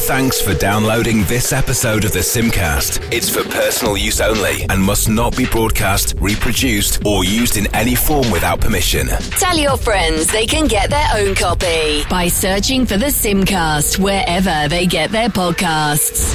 Thanks for downloading this episode of the Simcast. It's for personal use only and must not be broadcast, reproduced, or used in any form without permission. Tell your friends they can get their own copy by searching for the Simcast wherever they get their podcasts.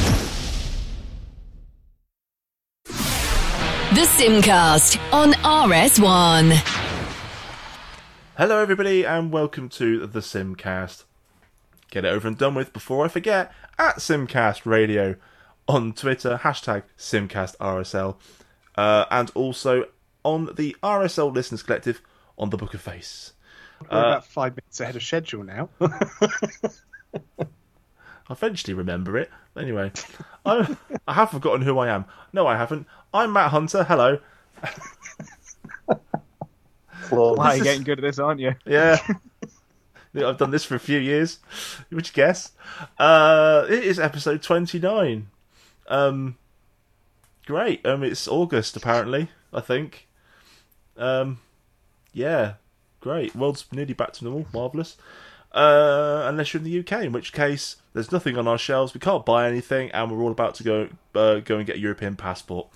The Simcast on RS1. Hello everybody and welcome to the Simcast. Get it over and done with before I forget, at Simcast Radio on Twitter, hashtag SimcastRSL, and also on the RSL Listeners Collective on the Book of Face. We're about 5 minutes ahead of schedule now. I'll eventually remember it. Anyway, I have forgotten who I am. No, I haven't. I'm Matt Hunter. Hello. Wow, you're getting good at this, aren't you? Yeah. I've done this for a few years. Would you guess? It is episode 29. Great. It's August, apparently, I think. Yeah. Great. World's nearly back to normal. Marvellous. Unless you're in the UK, in which case there's nothing on our shelves. We can't buy anything, and we're all about to go and get a European passport.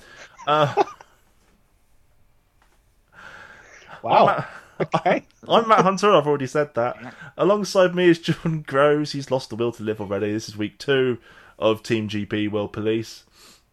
Wow. Okay. I'm Matt Hunter, I've already said that. Alongside me is John Groves. He's lost the will to live already. This is week 2 of Team GP World Police.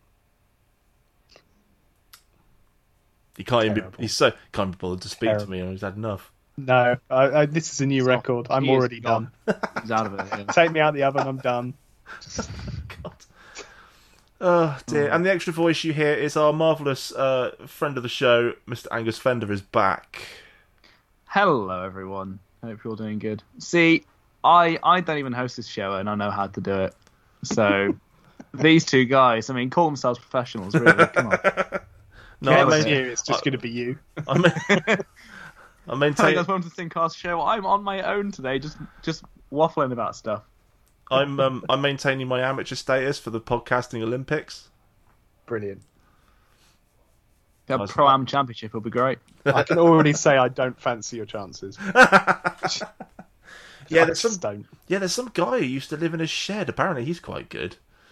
He can't even be, can't be bothered to speak to me, and he's had enough. No, this is a new record. I'm already done. He's out of it. Yeah. Take me out the oven, I'm done. God. Oh dear. And the extra voice you hear is our marvellous friend of the show, Mr. Angus Fender, is back. Hello, everyone. Hope you're all doing good. See, I don't even host this show, and I know how to do it. So, these two guys, call themselves professionals, really. Come on. No, it's just going to be you. I maintain. Hey guys, welcome to the Simcast show. I'm on my own today, just waffling about stuff. I'm maintaining my amateur status for the podcasting Olympics. Brilliant. A Pro-Am Championship will be great. I can already say I don't fancy your chances. There's some guy who used to live in a shed. Apparently, he's quite good.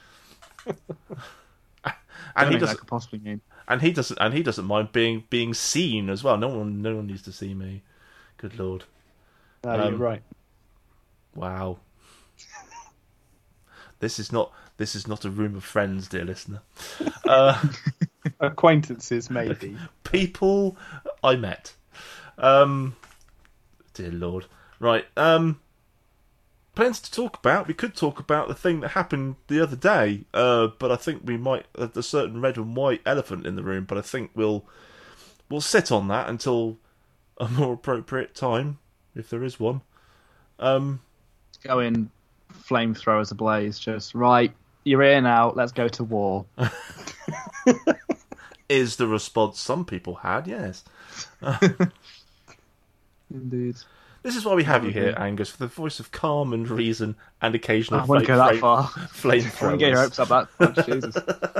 And he doesn't possibly mean. And he doesn't mind being seen as well. No one needs to see me. Good lord. No, you're right. Wow. This is not a room of friends, dear listener. Acquaintances, maybe. People I met. Dear lord. Right. Plenty to talk about. We could talk about the thing that happened the other day, but I think we might. There's a certain red and white elephant in the room, but I think we'll sit on that until a more appropriate time, if there is one. Go in, flamethrowers ablaze. Just right. You're here now. Let's go to war. Is the response some people had? Yes. Indeed. This is why we have you here, Angus, for the voice of calm and reason and occasional I won't go that far. flamethrowers. I won't get your hopes up that much, Jesus.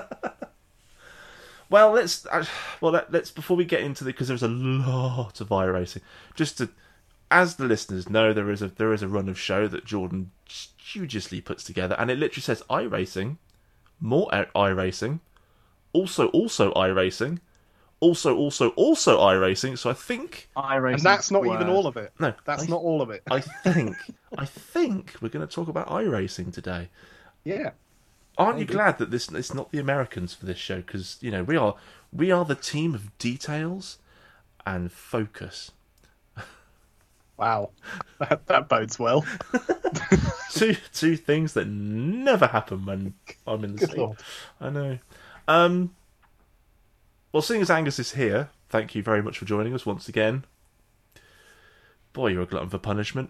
Well, let's before we get into because there's a lot of iRacing. Just to, as the listeners know, there is a run of show that Jordan studiously puts together, and it literally says iRacing, more iRacing, also iRacing. Also iRacing, so I think... iRacing, and that's not even all of it. No. That's not all of it. I think we're going to talk about iRacing today. Yeah. Aren't you glad that it's not the Americans for this show? Because, we are the team of details and focus. Wow. That bodes well. two things that never happen when I'm in the scene. I know. Well, seeing as Angus is here, thank you very much for joining us once again. Boy, you're a glutton for punishment.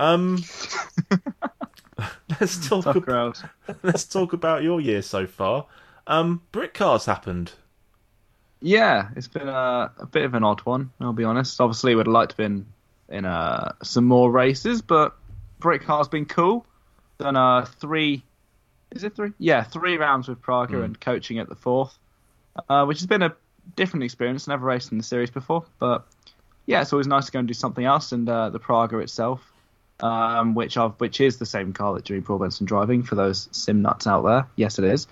Let's talk about your year so far. Brit Cars happened. Yeah, it's been a bit of an odd one, I'll be honest. Obviously, would have liked to have been in some more races, but Brit Car's been cool. Done 3... Is it 3? Yeah, 3 rounds with Praga and coaching at the 4th, which has been a different experience. Never raced in the series before, but yeah, it's always nice to go and do something else. And the Praga itself which is the same car that Jimmy Broadbent's been driving for those sim nuts out there. Yes, it is.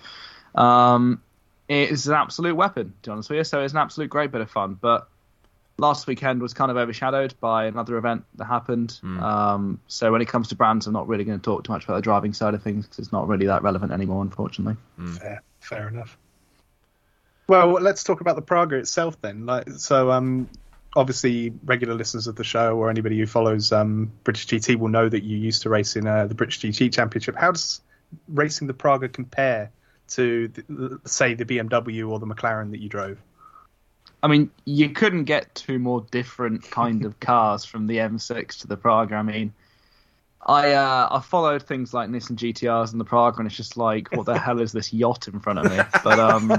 It is an absolute weapon, to be honest with you. So it's an absolute great bit of fun. But last weekend was kind of overshadowed by another event that happened. So when it comes to brands, I'm not really going to talk too much about the driving side of things because it's not really that relevant anymore, unfortunately. Fair enough. Well, let's talk about the Praga itself then. Obviously, regular listeners of the show or anybody who follows British GT will know that you used to race in the British GT Championship. How does racing the Praga compare to, say, the BMW or the McLaren that you drove? I mean, you couldn't get two more different kind of cars from the M6 to the Praga. I mean, I followed things like Nissan GTRs and the Praga, and it's just like, what the hell is this yacht in front of me? But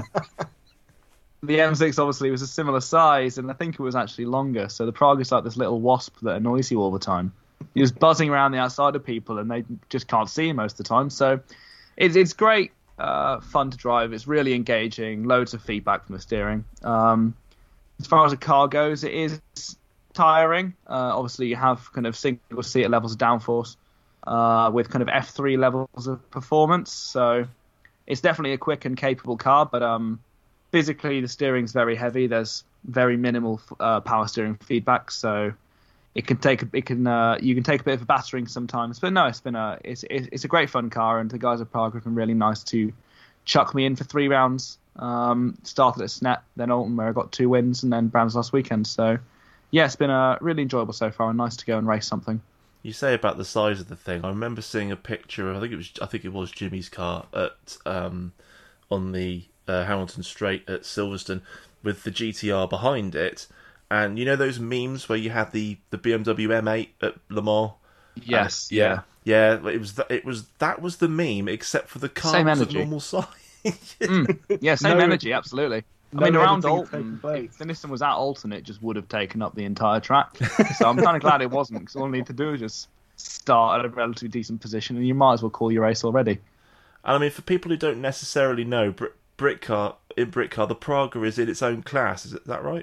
the M6 obviously was a similar size, and I think it was actually longer. So the Praga is like this little wasp that annoys you all the time. He was buzzing around the outside of people, and they just can't see him most of the time. So it's great, fun to drive. It's really engaging. Loads of feedback from the steering. As far as a car goes, it is tiring. Obviously, you have kind of single seater levels of downforce with kind of F3 levels of performance. So it's definitely a quick and capable car, but physically, the steering's very heavy. There's very minimal power steering feedback, so you can take a bit of a battering sometimes. But no, it's a great fun car, and the guys at Praga have been really nice to chuck me in for 3 rounds. Started at Snet, then Alton, where I got 2 wins, and then Brands last weekend. So yeah, it's been really enjoyable so far, and nice to go and race something. You say about the size of the thing. I remember seeing a picture. I think it was Jimmy's car at on the Hamilton Straight at Silverstone with the GTR behind it, and you know those memes where you had the BMW M8 at Le Mans. Yes, yeah. It was the meme, except for the car was a normal size. Yeah, same energy, absolutely. I mean, around Alton, if the Nissan was at Alton, it just would have taken up the entire track. So I'm kind of glad it wasn't, because all I need to do is just start at a relatively decent position, and you might as well call your race already. And I mean, for people who don't necessarily know, Britcar, the Praga is in its own class. Is that right?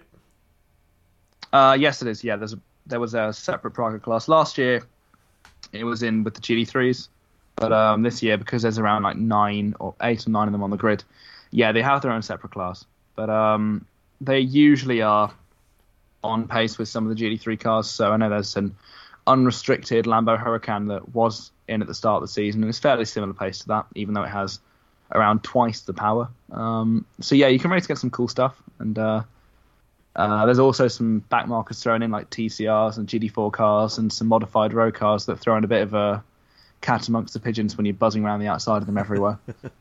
Yes, it is. Yeah, there was a separate Praga class last year. It was in with the GT3s, but this year, because there's around like 8 or 9 of them on the grid, yeah, they have their own separate class. But they usually are on pace with some of the GT3 cars. So I know there's an unrestricted Lambo Huracan that was in at the start of the season, and it's fairly similar pace to that, even though it has around twice the power. So yeah, you can race against some cool stuff, and there's also some back markers thrown in, like TCRs and GT4 cars and some modified road cars that throw in a bit of a cat amongst the pigeons when you're buzzing around the outside of them everywhere.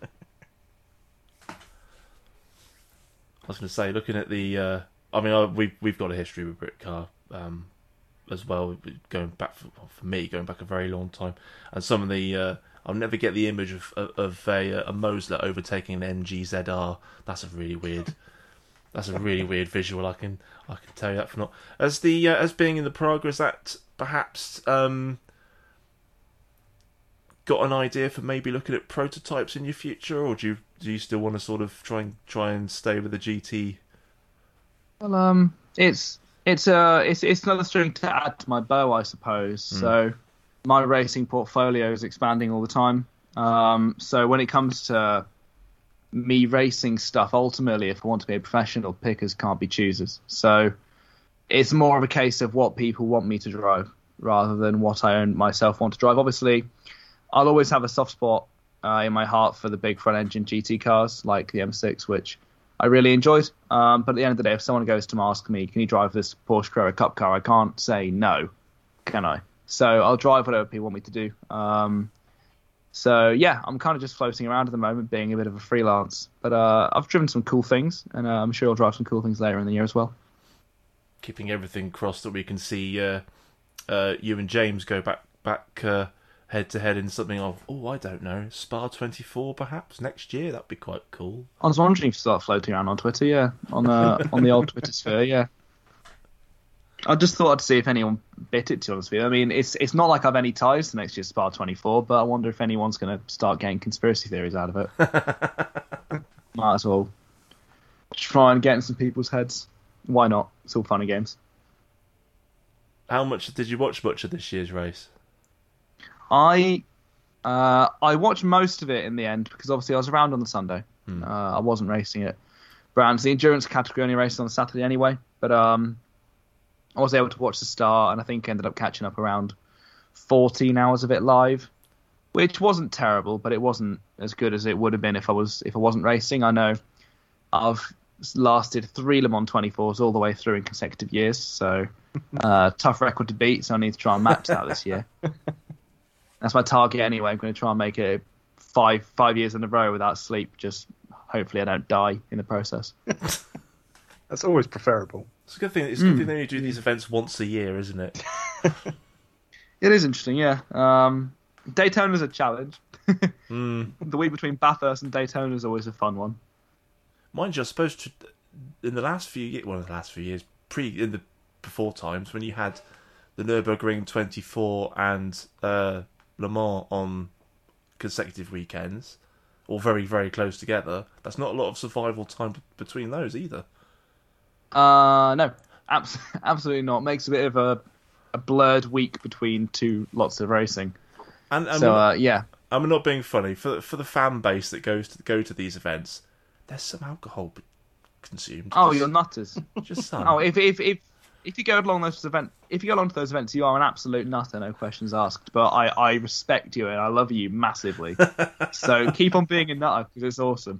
I was going to say, looking at the, we've got a history with Britcar as well, going back for me, going back a very long time, and some of the. I'll never get the image of a Mosler overtaking an MG-ZR. That's a really weird visual. I can tell you that for not as being in the Praga. Is that perhaps got an idea for maybe looking at prototypes in your future, or do you still want to sort of try and stay with the GT? Well, it's another string to add to my bow, I suppose. So. My racing portfolio is expanding all the time. So when it comes to me racing stuff, ultimately, if I want to be a professional, pickers can't be choosers. So it's more of a case of what people want me to drive rather than what I myself want to drive. Obviously, I'll always have a soft spot in my heart for the big front-engine GT cars like the M6, which I really enjoyed. But at the end of the day, if someone goes to ask me, can you drive this Porsche Carrera Cup car, I can't say no, can I? So I'll drive whatever people want me to do. So yeah, I'm kind of just floating around at the moment, being a bit of a freelance. But I've driven some cool things, and I'm sure I'll drive some cool things later in the year as well. Keeping everything crossed that we can see you and James go back head to head in something of, I don't know, Spa 24 perhaps next year. That'd be quite cool. I was wondering if you start floating around on Twitter, yeah, on the old Twitter sphere, yeah. I just thought I'd see if anyone bit it, to be honest with you. I mean, it's not like I've any ties to next year's Spa 24, but I wonder if anyone's going to start getting conspiracy theories out of it. Might as well try and get in some people's heads. Why not? It's all fun and games. How much did you watch much of this year's race? I watched most of it in the end because obviously I was around on the Sunday. I wasn't racing at Brands. The endurance category only raced on the Saturday anyway, but I was able to watch the start, and I think ended up catching up around 14 hours of it live, which wasn't terrible, but it wasn't as good as it would have been if I wasn't racing. I know I've lasted 3 Le Mans 24s all the way through in consecutive years, so tough record to beat, so I need to try and match that this year. That's my target anyway. I'm going to try and make it 5 years in a row without sleep. Just hopefully I don't die in the process. That's always preferable. It's a good thing. It's a good thing that you do these events once a year, isn't it? It is interesting, yeah. Daytona's a challenge. The week between Bathurst and Daytona is always a fun one. Mind you, I suppose in the last few years, before times when you had the Nürburgring 24 and Le Mans on consecutive weekends, or very, very close together, that's not a lot of survival time between those either. No, absolutely not. Makes a bit of a blurred week between two lots of racing. And yeah. I'm not being funny. For the fan base that go to these events, there's some alcohol consumed. Oh, you're nutters. Just some. Oh, if you go along to those events, you are an absolute nutter, no questions asked. But I respect you and I love you massively. So keep on being a nutter because it's awesome.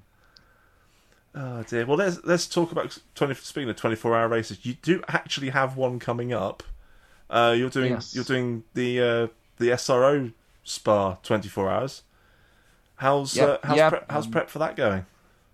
Oh dear. Well, let's talk about speaking of 24-hour races. You do actually have one coming up. You're doing the SRO Spa 24 hours. How's prep for that going?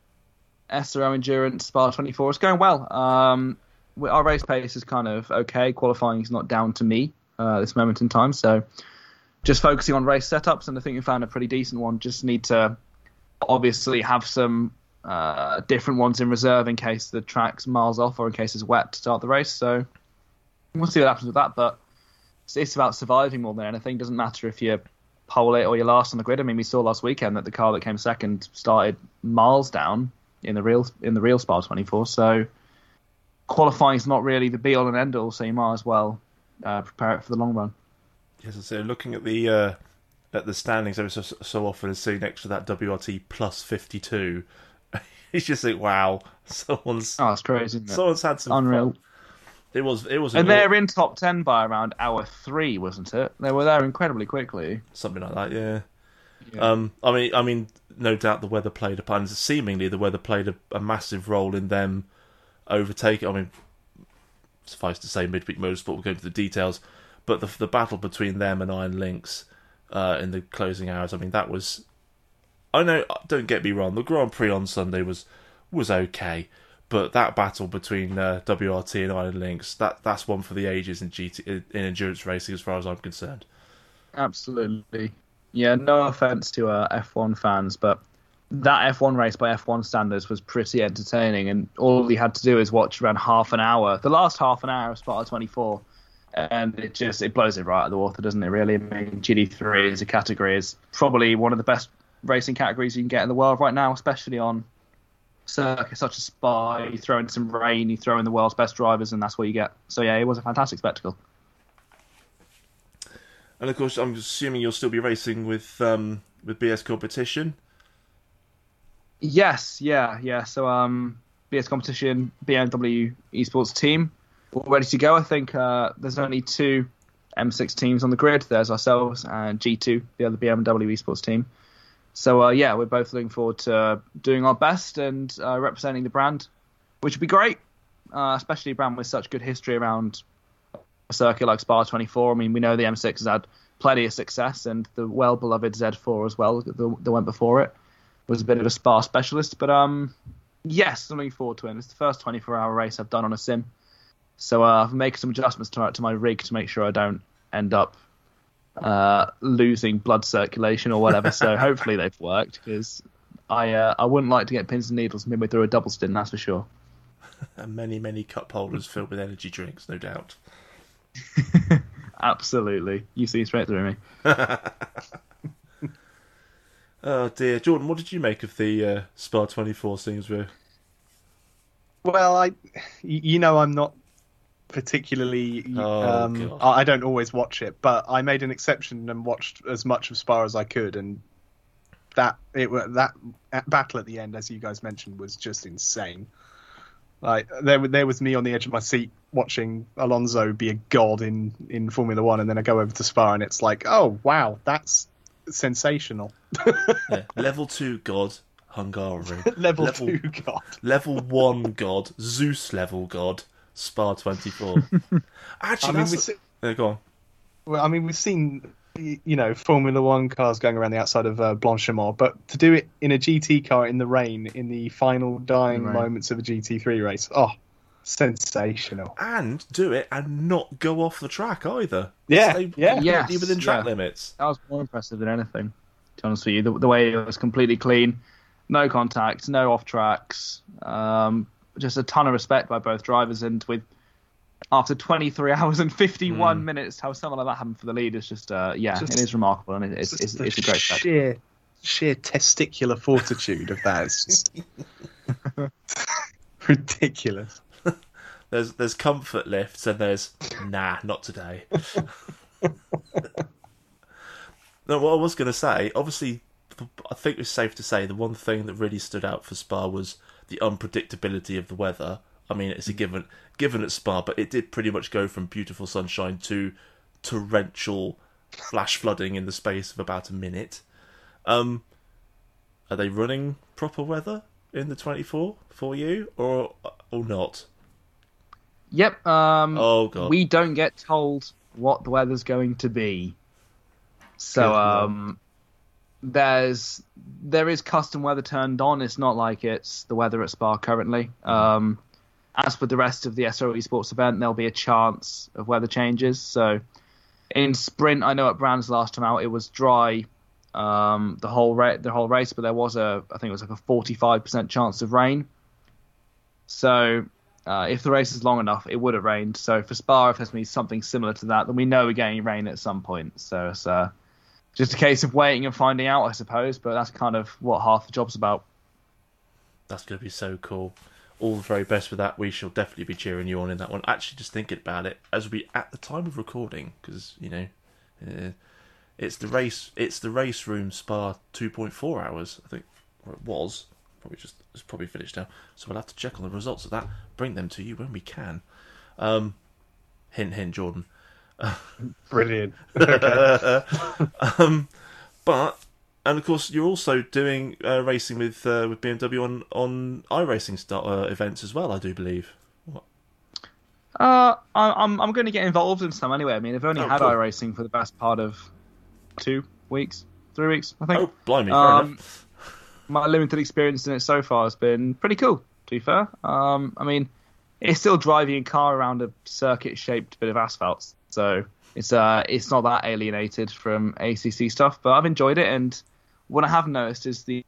SRO Endurance Spa 24 is going well. Our race pace is kind of okay. Qualifying is not down to me at this moment in time, so just focusing on race setups, and I think we found a pretty decent one. Just need to obviously have some different ones in reserve in case the track's miles off or in case it's wet to start the race. So we'll see what happens with that, but it's about surviving more than anything. It doesn't matter if you pole it or you're last on the grid. I mean, we saw last weekend that the car that came second started miles down in the real Spa 24, so qualifying is not really the be-all and end-all, so you might as well prepare it for the long run. Yes, so looking at the standings every so often and seeing next to that WRT plus 52, you just think, wow, it's crazy, isn't it? Someone's had some unreal. Fun. It was, and they're in top 10 by around hour 3, wasn't it? They were there incredibly quickly. Something like that, yeah. I mean, no doubt the weather played a part. Seemingly, the weather played a massive role in them overtaking. I mean, suffice to say, Midweek Motorsport will go into the details, but the battle between them and Iron Lynx in the closing hours. I mean, that was. I know. Don't get me wrong. The Grand Prix on Sunday was okay. But that battle between WRT and Iron Lynx, that's one for the ages in endurance racing, as far as I'm concerned. Absolutely. Yeah, no offence to F1 fans, but that F1 race by F1 standards was pretty entertaining, and all you had to do is watch around half an hour, the last half an hour of Spa 24, and it blows it right out of the water, doesn't it, really? I mean, GT3 as a category is probably one of the best racing categories you can get in the world right now, especially on circuit such as Spa. You throw in some rain, you throw in the world's best drivers, and that's what you get. So yeah, it was a fantastic spectacle. And of course, I'm assuming you'll still be racing with BS Competition. Yes, yeah. So BS Competition, BMW Esports team, all ready to go. I think there's only 2 M6 teams on the grid. There's ourselves and G2, the other BMW Esports team. So, we're both looking forward to doing our best and representing the brand, which would be great, especially a brand with such good history around a circuit like Spa 24. I mean, we know the M6 has had plenty of success, and the well-beloved Z4 as well, that went before it, was a bit of a Spa specialist. But, yes, I'm looking forward to it. It's the first 24-hour race I've done on a sim. So I've made some adjustments to my rig to make sure I don't end up losing blood circulation or whatever, so hopefully they've worked, because I wouldn't like to get pins and needles midway through a double stint, that's for sure. And many cup holders filled with energy drinks, no doubt. Absolutely, you see straight through me. Oh dear, Jordan, what did you make of the Spa 24 scenes with? Well, I'm not particularly. God. I don't always watch it, but I made an exception and watched as much of Spa as I could, and that battle at the end, as you guys mentioned, was just insane. Like there was me on the edge of my seat watching Alonso be a god in Formula One, and then I go over to Spa and it's like, oh wow, that's sensational. Yeah. Level 2 God, Hungary. level 2 god. Level 1 God, Zeus level God, Spa 24. Actually, go on. Well, I mean, we've seen, Formula One cars going around the outside of Blanchimont, but to do it in a GT car in the rain, in the final dying moments of a GT3 race, sensational. And do it and not go off the track either. Yeah, Stay completely within track limits. That was more impressive than anything, to be honest with you. The way it was completely clean, no contact, no off tracks, just a ton of respect by both drivers, and after 23 hours and 51 minutes, how something like that happened for the lead is just, it is remarkable, and it's a great sheer testicular fortitude of that. It's just ridiculous. There's comfort lifts and there's not today. No, what I was going to say, obviously, I think it's safe to say the one thing that really stood out for Spa was the unpredictability of the weather. I mean, it's a given at Spa, but it did pretty much go from beautiful sunshine to torrential flash flooding in the space of about a minute. Are they running proper weather in the 24 for you, or not? Yep. Oh God. We don't get told what the weather's going to be, so there is custom weather turned on. It's not like it's the weather at Spa currently. As with the rest of the SRO Esports event, there'll be a chance of weather changes. So in sprint, I know at Brands last time out, it was dry the whole race, but there was I think it was like a 45% chance of rain. So if the race is long enough, it would have rained. So for Spa, if there's going to be something similar to that, then we know we're getting rain at some point. So it's just a case of waiting and finding out, I suppose. But that's kind of what half the job's about. That's going to be so cool. All the very best with that. We shall definitely be cheering you on in that one. Actually, just thinking about it, as we at the time of recording, because it's the race room Spa 2.4 hours. I think, or it was. It's probably finished now. So we'll have to check on the results of that. Bring them to you when we can. Hint, hint, Jordan. Brilliant. Okay. And of course, you're also doing racing with BMW on iRacing events as well, I do believe. What? I'm going to get involved in some anyway. I mean, I've only had cool. iRacing for the best part of 3 weeks, I think. Oh, blimey, fair enough. My limited experience in it so far has been pretty cool, to be fair. I mean, it's still driving a car around a circuit-shaped bit of asphalt, so it's not that alienated from ACC stuff, but I've enjoyed it, and what I have noticed is the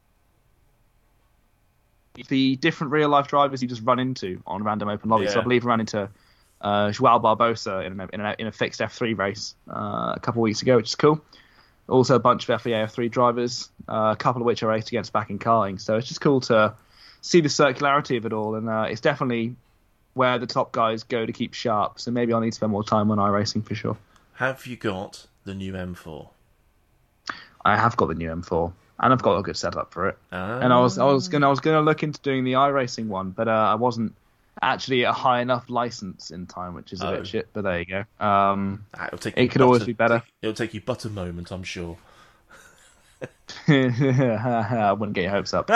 different real-life drivers you just run into on random open lobbies. Yeah. So I believe I ran into Joao Barbosa in a fixed F3 race a couple of weeks ago, which is cool. Also a bunch of FIA F3 drivers, a couple of which I raced against back in karting. So it's just cool to see the circularity of it all, and it's definitely where the top guys go to keep sharp. So maybe I'll need to spend more time on iRacing for sure. Have you got the new M4? I have got the new M4, and I've got a good setup for it. And I was gonna look into doing the iRacing one, but I wasn't actually at a high enough license in time, which is a bit shit. But there you go. It could always be better. It'll take you but a moment, I'm sure. I wouldn't get your hopes up.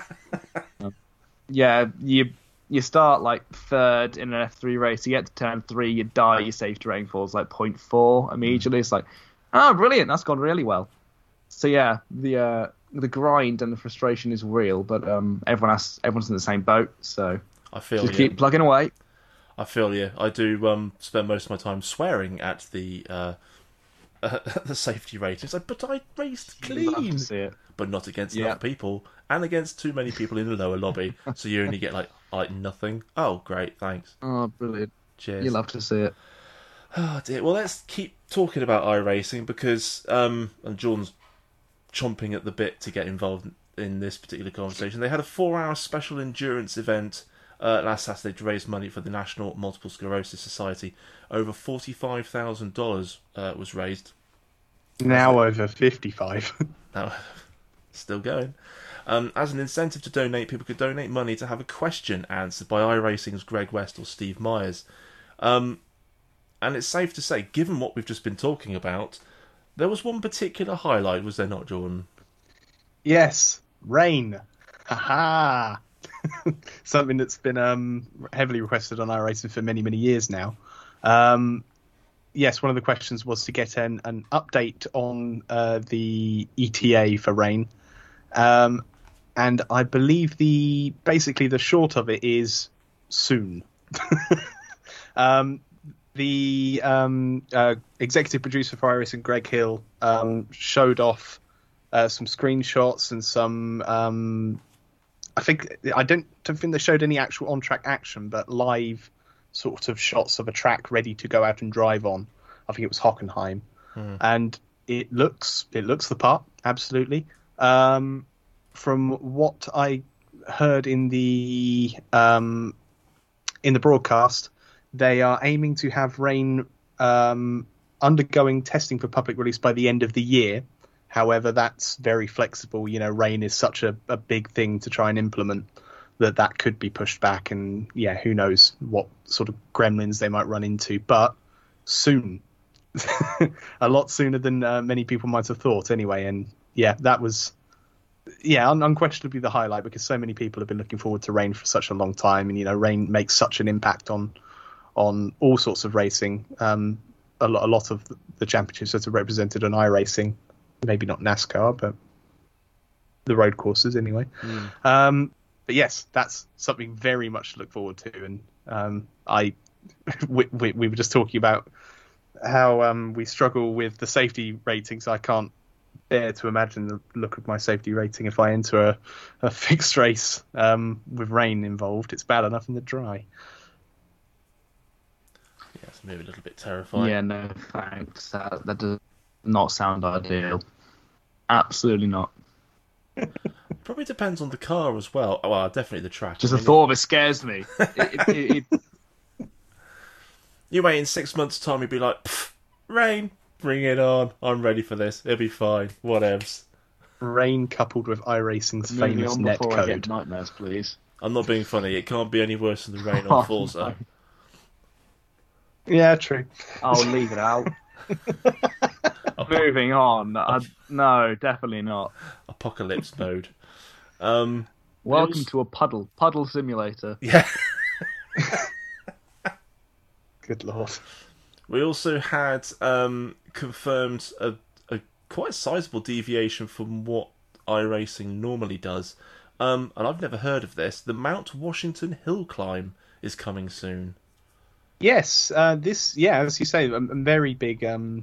Yeah, you start like third in an F3 race, you get to turn 3, you die, your safety rating falls like 0.4 immediately. It's like, oh, brilliant, that's gone really well. So yeah, the grind and the frustration is real, but everyone's in the same boat, so I feel just keep plugging away. I feel you. I do spend most of my time swearing at the safety ratings. Like, but I raced clean. Love to see it. But not against enough people, and against too many people in the lower lobby. So you only get like nothing. Oh, great, thanks. Oh, brilliant. Cheers. You love to see it. Oh dear. Well, let's keep talking about iRacing because and Jordan's chomping at the bit to get involved in this particular conversation. They had a 4-hour special endurance event last Saturday to raise money for the National Multiple Sclerosis Society. Over $45,000 was raised. Now over 55. Now, still going. As an incentive to donate, people could donate money to have a question answered by iRacing's Greg West or Steve Myers. And it's safe to say, given what we've just been talking about, there was one particular highlight, was there not, Jordan? Yes, rain. Haha. Something that's been heavily requested on iRacing for many, many years now. Yes, one of the questions was to get an update on the ETA for rain. And I believe basically the short of it is soon. The executive producer for iRacing, Greg Hill, showed off some screenshots and some. I don't think they showed any actual on-track action, but live sort of shots of a track ready to go out and drive on. I think it was Hockenheim, and it looks the part, absolutely. From what I heard in the broadcast, they are aiming to have rain undergoing testing for public release by the end of the year. However, that's very flexible. You know, rain is such a big thing to try and implement that could be pushed back. And yeah, who knows what sort of gremlins they might run into. But soon, a lot sooner than many people might have thought anyway. And yeah, that was... Yeah, unquestionably the highlight, because so many people have been looking forward to rain for such a long time, and you know, rain makes such an impact on all sorts of racing. A lot of the championships that are represented on iRacing, maybe not NASCAR, but the road courses anyway. But yes, that's something very much to look forward to. And we were just talking about how we struggle with the safety ratings. I can't bear to imagine the look of my safety rating if I enter a fixed race with rain involved. It's bad enough in the dry. Yeah, it's maybe a little bit terrifying. Yeah, no thanks. That does not sound ideal. Absolutely not. Probably depends on the car as well. Oh, well, definitely the track. Just the thought of it scares me. You wait in 6 months' time, you'd be like, rain. Bring it on. I'm ready for this. It'll be fine. Whatevs. Rain coupled with iRacing's famous net code. I get nightmares, please. I'm not being funny. It can't be any worse than the rain on Forza. No. Yeah, true. I'll leave it out. Moving on. No, definitely not. Apocalypse mode. Welcome to a puddle simulator. Yeah. Good lord. We also had confirmed a quite sizable deviation from what iRacing normally does. And I've never heard of this. The Mount Washington Hill Climb is coming soon. Yes, as you say, a very big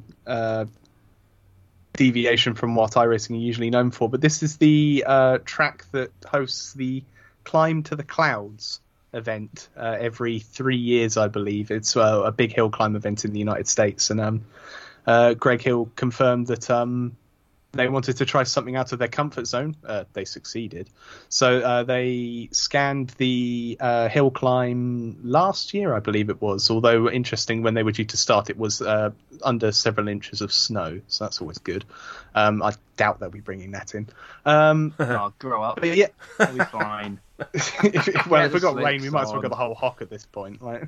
deviation from what iRacing are usually known for. But this is the track that hosts the Climb to the Clouds event every 3 years, I believe. It's a big hill climb event in the United States, and Greg Hill confirmed that they wanted to try something out of their comfort zone. They succeeded. So they scanned the hill climb last year, I believe it was, although interesting, when they were due to start, it was under several inches of snow, so that's always good. I doubt they'll be bringing that in. Oh, grow up. But yeah, It'll be fine. if we got rain, we might as well got the whole hock at this point, right?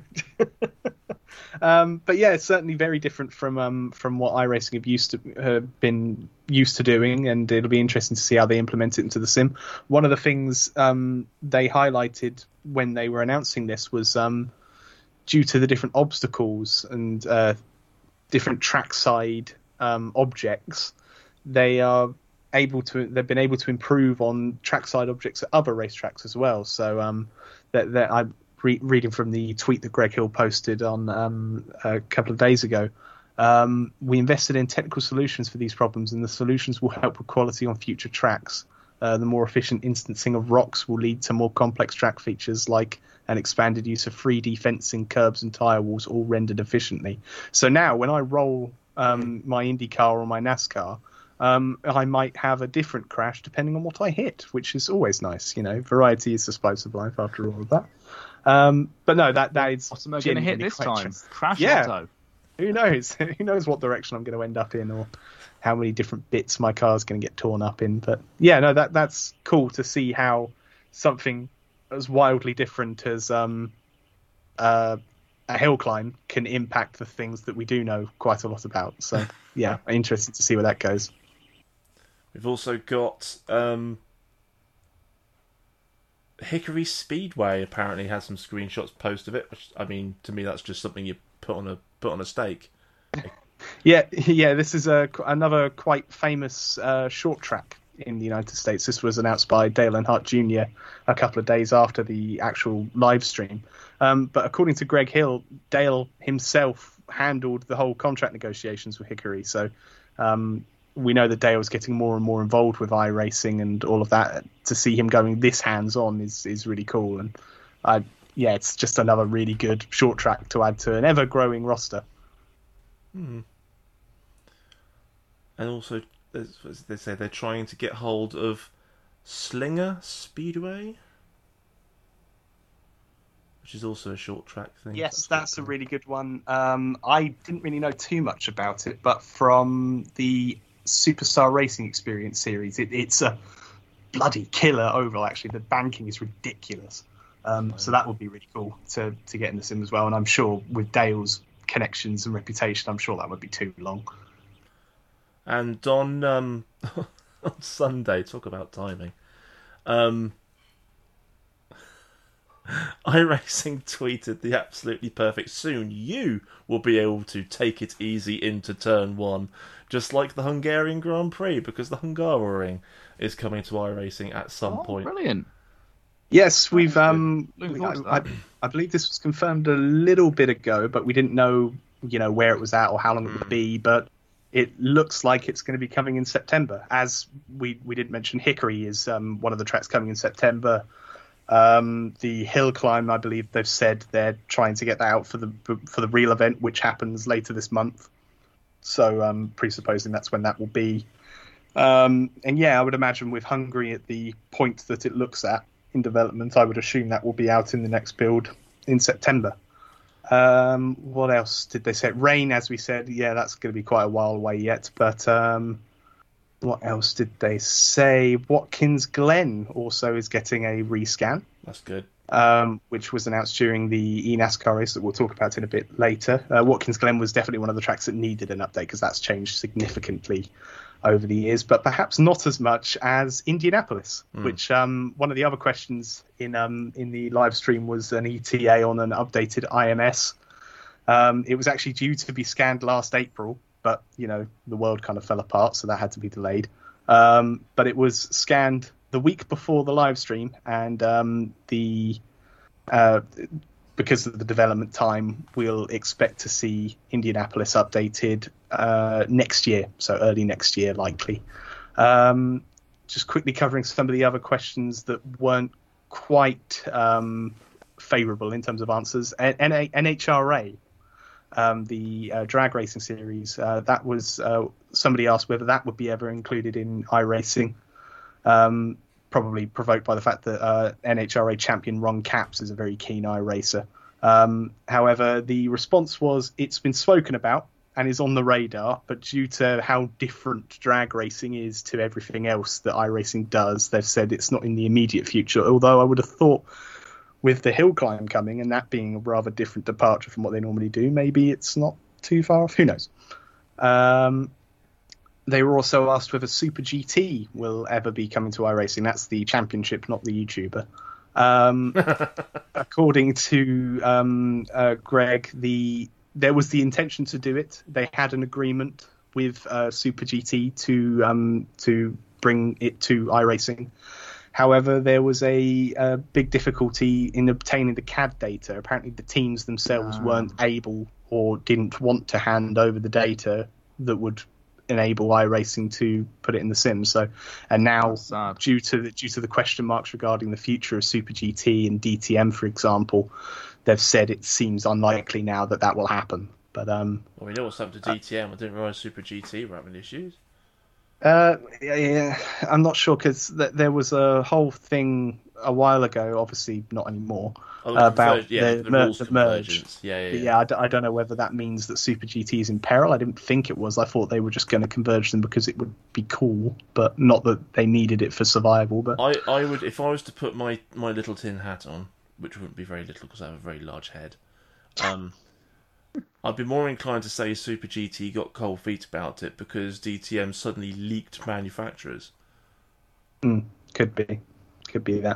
But yeah, it's certainly very different from what iRacing have been used to doing, and it'll be interesting to see how they implement it into the sim. One of the things they highlighted when they were announcing this was due to the different obstacles and different trackside objects, they've been able to improve on trackside objects at other racetracks as well. So I'm reading from the tweet that Greg Hill posted on a couple of days ago. We invested in technical solutions for these problems, and the solutions will help with quality on future tracks. The more efficient instancing of rocks will lead to more complex track features like an expanded use of 3D fencing, curbs and tyre walls, all rendered efficiently. So now when I roll my IndyCar or my NASCAR, I might have a different crash depending on what I hit, which is always nice. You know, variety is the spice of life after all of that. But no, that is What's am I going to hit this time? Crash Yeah. Auto. Who knows? Who knows what direction I'm going to end up in, or how many different bits my car's going to get torn up in. But yeah, no, that's cool to see how something as wildly different as a hill climb can impact the things that we do know quite a lot about. So yeah, interested to see where that goes. We've also got Hickory Speedway apparently has some screenshots posted of it, which, I mean, to me that's just something you put on a stake. Yeah, this is another quite famous short track in the United States. This was announced by Dale Earnhardt Jr. a couple of days after the actual live stream. But according to Greg Hill, Dale himself handled the whole contract negotiations with Hickory. So we know that Dale's getting more and more involved with iRacing and all of that. To see him going this hands-on is really cool. And it's just another really good short track to add to an ever-growing roster. And also, as they say, they're trying to get hold of Slinger Speedway, which is also a short track thing. Yes, that's a really good one. I didn't really know too much about it, but from the Superstar Racing Experience series, it's a bloody killer oval, actually. The banking is ridiculous. So that would be really cool to get in the sim as well. And I'm sure with Dale's connections and reputation, I'm sure that would be too long. And on on Sunday, talk about timing, iRacing tweeted the absolutely perfect, soon you will be able to take it easy into turn one, just like the Hungarian Grand Prix, because the Hungaroring is coming to iRacing at some point. Brilliant. Yes, we've I believe this was confirmed a little bit ago, but we didn't know, where it was at or how long it would be, but it looks like it's going to be coming in September. As we did mention, Hickory is one of the tracks coming in September. The hill climb, I believe they've said they're trying to get that out for the real event, which happens later this month. So presupposing that's when that will be. And yeah, I would imagine with Hungary at the point that it looks at in development, I would assume that will be out in the next build in September. What else did they say? Rain, as we said, yeah, that's going to be quite a while away yet. But what else did they say? Watkins Glen also is getting a rescan. That's good. Which was announced during the eNASCAR race that we'll talk about in a bit later. Watkins Glen was definitely one of the tracks that needed an update because that's changed significantly over the years, but perhaps not as much as Indianapolis, which one of the other questions in the live stream was an ETA on an updated IMS. It was actually due to be scanned last April, but the world kind of fell apart, so that had to be delayed. But it was scanned the week before the live stream, and because of the development time, we'll expect to see Indianapolis updated next year, so early next year likely. Just quickly covering some of the other questions that weren't quite favourable in terms of answers. NHRA, the drag racing series, that was somebody asked whether that would be ever included in iRacing. Probably provoked by the fact that NHRA champion Ron Capps is a very keen iRacer. However, the response was it's been spoken about and is on the radar, but due to how different drag racing is to everything else that iRacing does, they've said it's not in the immediate future, although I would have thought with the hill climb coming and that being a rather different departure from what they normally do, maybe it's not too far off. Who knows? They were also asked whether Super GT will ever be coming to iRacing. That's the championship, not the YouTuber. According to Greg, there was the intention to do it. They had an agreement with Super GT to bring it to iRacing. However, there was a big difficulty in obtaining the CAD data. Apparently, the teams themselves weren't able or didn't want to hand over the data that would enable iRacing to put it in the sim. So, and now due to the question marks regarding the future of Super GT and DTM, for example, they've said it seems unlikely now that will happen. But well, we know what's happened to DTM. I didn't realise Super GT were having issues. Yeah, I'm not sure because there was a whole thing a while ago, obviously not anymore, Oh, about the rules the merge. convergence. Yeah. But yeah, I don't know whether that means that Super GT is in peril. I didn't think it was. I thought they were just going to converge them because it would be cool, but not that they needed it for survival. But I would, if I was to put my little tin hat on, which wouldn't be very little because I have a very large head, I'd be more inclined to say Super GT got cold feet about it because DTM suddenly leaked manufacturers. Could be that.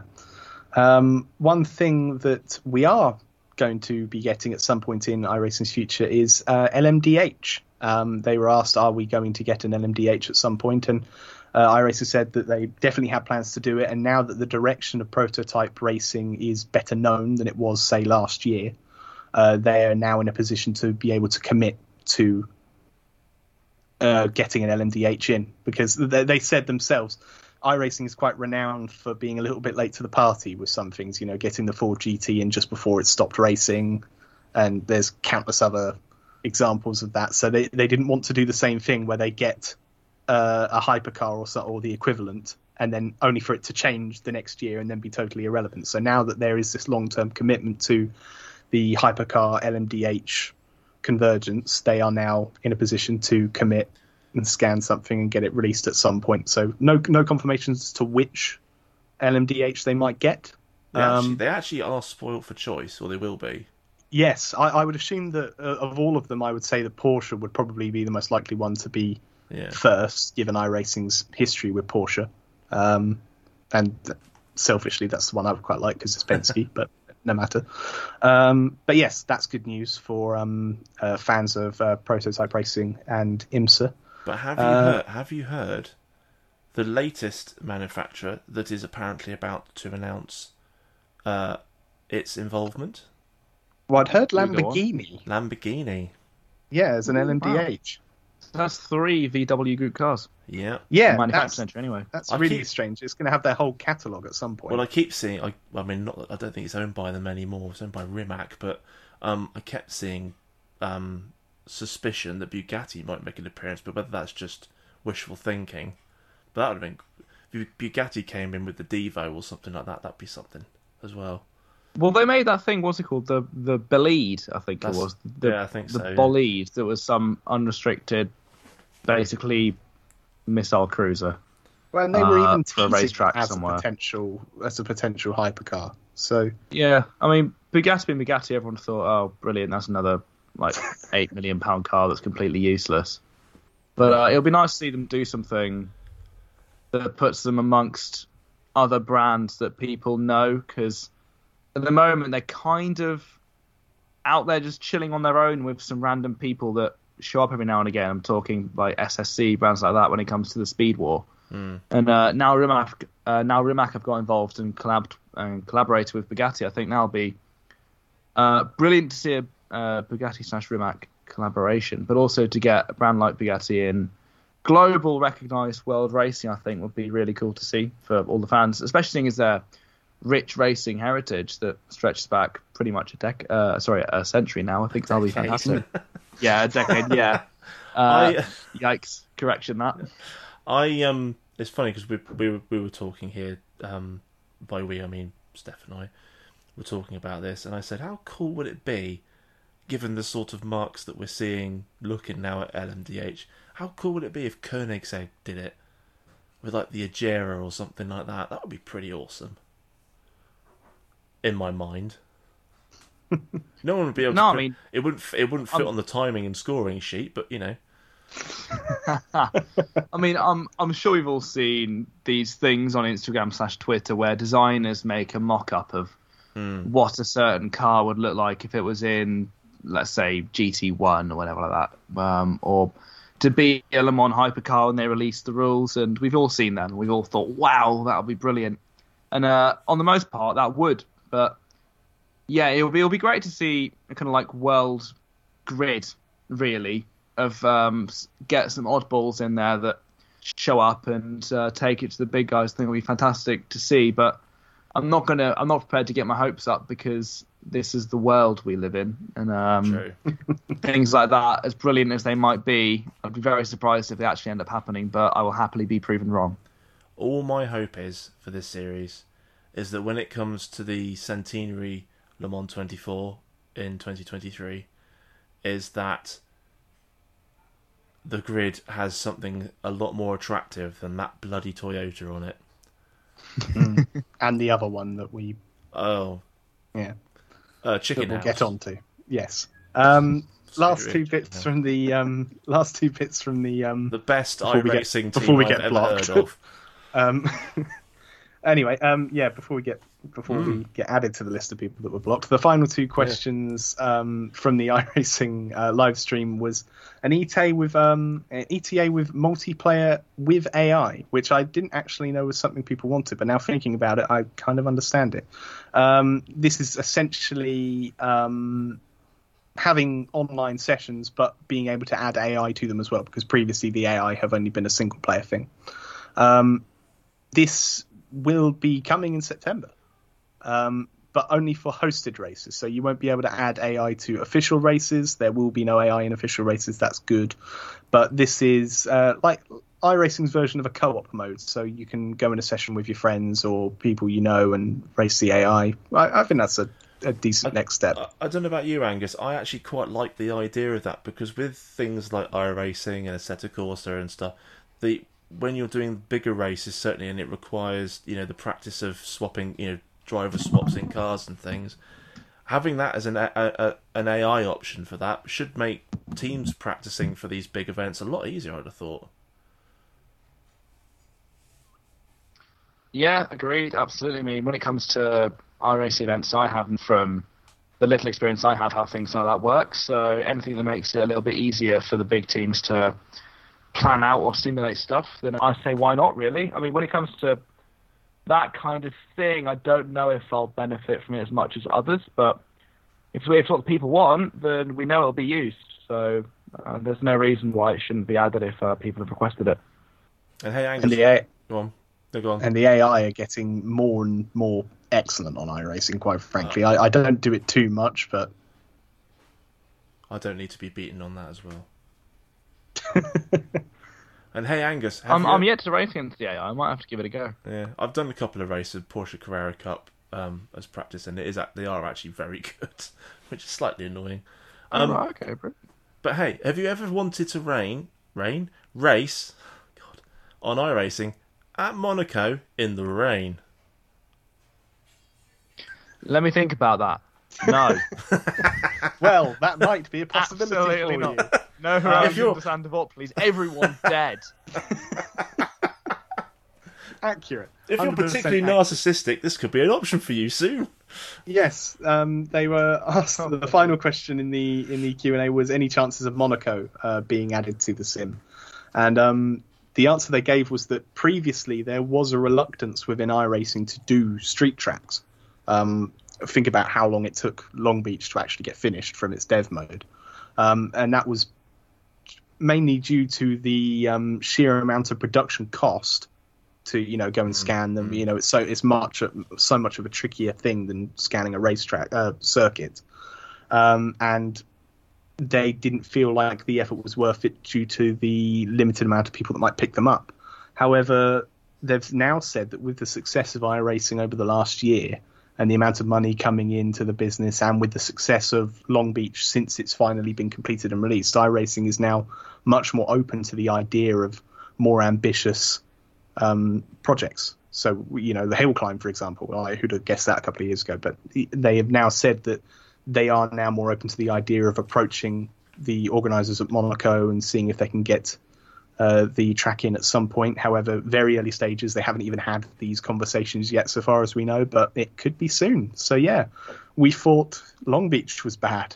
One thing that we are going to be getting at some point in iRacing's future is LMDH. They were asked, are we going to get an LMDH at some point? And iRacing said that they definitely have plans to do it. And now that the direction of prototype racing is better known than it was, say, last year, they are now in a position to be able to commit to getting an LMDH in, because they said themselves, iRacing is quite renowned for being a little bit late to the party with some things, getting the Ford GT in just before it stopped racing, and there's countless other examples of that. So they didn't want to do the same thing where they get a hypercar or the equivalent, and then only for it to change the next year and then be totally irrelevant. So now that there is this long-term commitment to the hypercar LMDH convergence, they are now in a position to commit and scan something and get it released at some point. So no confirmations as to which LMDH they might get. They actually are spoilt for choice, or they will be. Yes, I would assume that of all of them, I would say that Porsche would probably be the most likely one to be first, given iRacing's history with Porsche. And selfishly, that's the one I would quite like because it's Penske, but no matter. But yes, that's good news for fans of prototype racing and IMSA. But have you heard the latest manufacturer that is apparently about to announce its involvement? Well, I'd heard Lamborghini. Lamborghini. Yeah, as an LMDH. Wow. So that's 3 VW Group cars. Yeah. Manufacturing anyway. That's really strange. It's going to have their whole catalogue at some point. Well, I keep seeing. I don't think it's owned by them anymore. It's owned by Rimac, but I kept seeing suspicion that Bugatti might make an appearance, but whether that's just wishful thinking. But that would have been, if Bugatti came in with the Devo or something like that, that'd be something as well. Well, they made that thing, what's it called? The Bolide, I think it was. I think so. The Bolide, that was some unrestricted, basically, missile cruiser. Well, and they were even for a racetrack somewhere. As a potential hypercar. So yeah, I mean, Bugatti being Bugatti, everyone thought, oh, brilliant, that's another £8 million car that's completely useless. But it'll be nice to see them do something that puts them amongst other brands that people know, because at the moment they're kind of out there just chilling on their own with some random people that show up every now and again. I'm talking like SSC, brands like that when it comes to the Speed War. And now Rimac have got involved and collaborated with Bugatti. I think that'll be brilliant to see a Bugatti/Rimac collaboration, but also to get a brand like Bugatti in global recognised world racing, I think would be really cool to see for all the fans, especially seeing as their rich racing heritage that stretches back pretty much a century now. I think that'll be fantastic. Yeah, a decade. Yeah. Yikes! Correction that. It's funny because we were talking here. By we, I mean Steph and I were talking about this, and I said, how cool would it be, given the sort of marks that we're seeing looking now at LMDH? How cool would it be if Koenigsegg did it with like the Agera or something like that? That would be pretty awesome. In my mind. No one would be able to. I mean, it wouldn't fit on the timing and scoring sheet, but I mean, I'm sure we've all seen these things on Instagram/Twitter where designers make a mock-up of what a certain car would look like if it was in, let's say, GT1 or whatever like that, or to be a Le Mans hypercar when they released the rules, and we've all seen them. We've all thought, wow, that would be brilliant. And on the most part, that would. But yeah, it'll be great to see a kind of like world grid, really, of get some oddballs in there that show up and take it to the big guys. I think it'll be fantastic to see. But I'm not prepared to get my hopes up, because this is the world we live in, and things like that, as brilliant as they might be, I'd be very surprised if they actually end up happening. But I will happily be proven wrong. All my hope is for this series is that when it comes to the Centenary Le Mans 24 in 2023, is that the grid has something a lot more attractive than that bloody Toyota on it. And the other one that we... Oh. Yeah. Chicken that we'll House. get onto. Yes. Last two bits from the the best before we iRacing get- before team we I've get ever blocked. heard of. Anyway, before we get added to the list of people that were blocked, the final two questions from the iRacing live stream was an ETA with multiplayer with AI, which I didn't actually know was something people wanted, but now thinking about it, I kind of understand it. This is essentially having online sessions, but being able to add AI to them as well, because previously the AI have only been a single player thing. This will be coming in September, but only for hosted races. So you won't be able to add AI to official races. There will be no AI in official races. That's good. But this is like iRacing's version of a co-op mode. So you can go in a session with your friends or people you know and race the AI. I think that's a decent next step. I don't know about you, Angus. I actually quite like the idea of that, because with things like iRacing and Assetto Corsa and stuff, when you're doing bigger races, certainly, and it requires, the practice of swapping, driver swaps in cars and things, having that as an AI option for that should make teams practicing for these big events a lot easier, I'd have thought. Yeah, agreed. Absolutely. I mean, when it comes to iRacing events, I have, from the little experience I have, how things like that work. So anything that makes it a little bit easier for the big teams to plan out or simulate stuff, then I say why not, really. I mean, when it comes to that kind of thing, I don't know if I'll benefit from it as much as others, but if it's what people want, then we know it'll be used. So there's no reason why it shouldn't be added if people have requested it. And hey, Angus, And the AI, go on. No, go on. and the AI are getting more and more excellent on iRacing, quite frankly. I don't do it too much, but I don't need to be beaten on that as well. And hey, Angus, I'm yet to race against the AI. I might have to give it a go. Yeah, I've done a couple of races, Porsche Carrera Cup, as practice, and they are actually very good, which is slightly annoying. Right, okay, bro. But hey, have you ever wanted to race on iRacing at Monaco in the rain? Let me think about that. No. well, that might be a possibility Absolutely for not. you. No horizon to Sandoval, please. Everyone's dead. Accurate. If you're 100% particularly narcissistic, this could be an option for you soon. Yes, they were asked. The final question in the Q&A was any chances of Monaco being added to the sim, and the answer they gave was that previously there was a reluctance within iRacing to do street tracks. Think about how long it took Long Beach to actually get finished from its dev mode, and that was mainly due to the sheer amount of production cost to go and scan them. It's so much of a trickier thing than scanning a racetrack circuit, and they didn't feel like the effort was worth it due to the limited amount of people that might pick them up. However, they've now said that with the success of iRacing over the last year and the amount of money coming into the business, and with the success of Long Beach since it's finally been completed and released, iRacing is now much more open to the idea of more ambitious projects. So, the Hill Climb, for example, who'd have guessed that a couple of years ago, but they have now said that they are now more open to the idea of approaching the organisers at Monaco and seeing if they can get the track in at some point. However, very early stages, they haven't even had these conversations yet, so far as we know, but it could be soon. So yeah, we thought Long Beach was bad.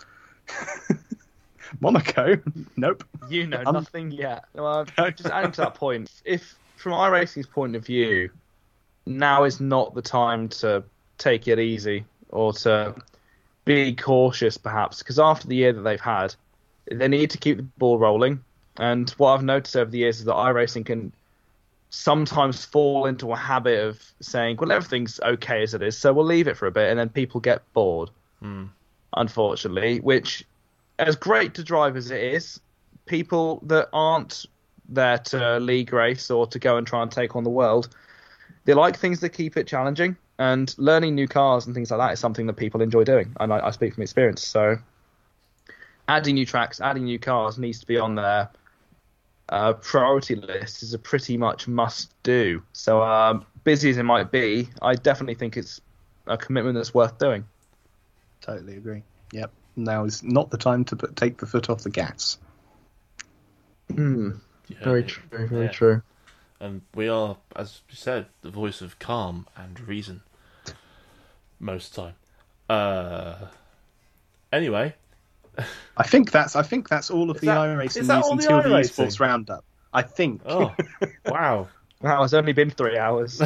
Monaco, nope. Nothing yet. Well, just adding to that point, if from iRacing's point of view, now is not the time to take it easy or to be cautious, perhaps, because after the year that they've had, they need to keep the ball rolling. And what I've noticed over the years is that iRacing can sometimes fall into a habit of saying, well, everything's okay as it is, so we'll leave it for a bit, and then people get bored, unfortunately, which, as great to drive as it is, people that aren't there to league race or to go and try and take on the world, they like things that keep it challenging, and learning new cars and things like that is something that people enjoy doing. And I speak from experience. So adding new tracks, adding new cars needs to be on their priority list. Is a pretty much must do. So busy as it might be, I definitely think it's a commitment that's worth doing. Totally agree. Yep. Now is not the time to take the foot off the gas. Yeah, Very true. Very true. And we are, as you said, the voice of calm and reason. Most of the time. Anyway. I think that's all of the iRacing news until the esports roundup. I think. Oh, wow. Wow, it's only been 3 hours.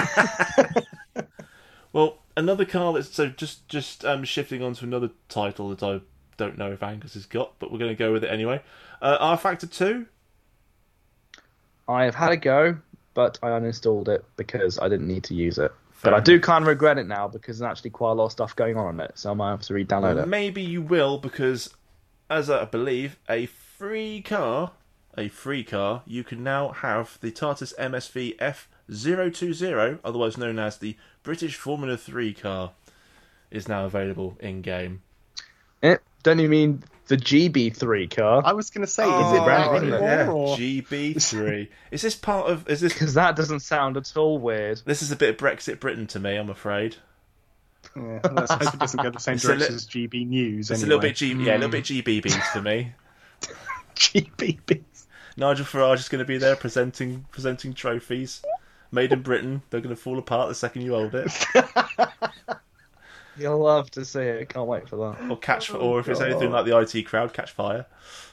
Well, another car that's just shifting on to another title that I don't know if Angus has got, but we're going to go with it anyway. R-Factor 2? I have had a go, but I uninstalled it because I didn't need to use it. But I do kind of regret it now because there's actually quite a lot of stuff going on it, so I might have to re-download it. Maybe you will, because as I believe, a free car, you can now have the Tartus MSV F020, otherwise known as the British Formula 3 car, is now available in-game. Don't you mean the GB3 car? I was going to say, is it brand new? Yeah, GB3. Is this part of... Because that doesn't sound at all weird. This is a bit of Brexit Britain to me, I'm afraid. Yeah, let's hope it doesn't go the same direction as GB News. It's anyway. a little bit GBBs for me. GBBs. Nigel Farage is going to be there presenting trophies. Made in Britain. They're going to fall apart the second you hold it. You'll love to see it. Can't wait for that. Or if it's anything like the IT crowd, catch fire.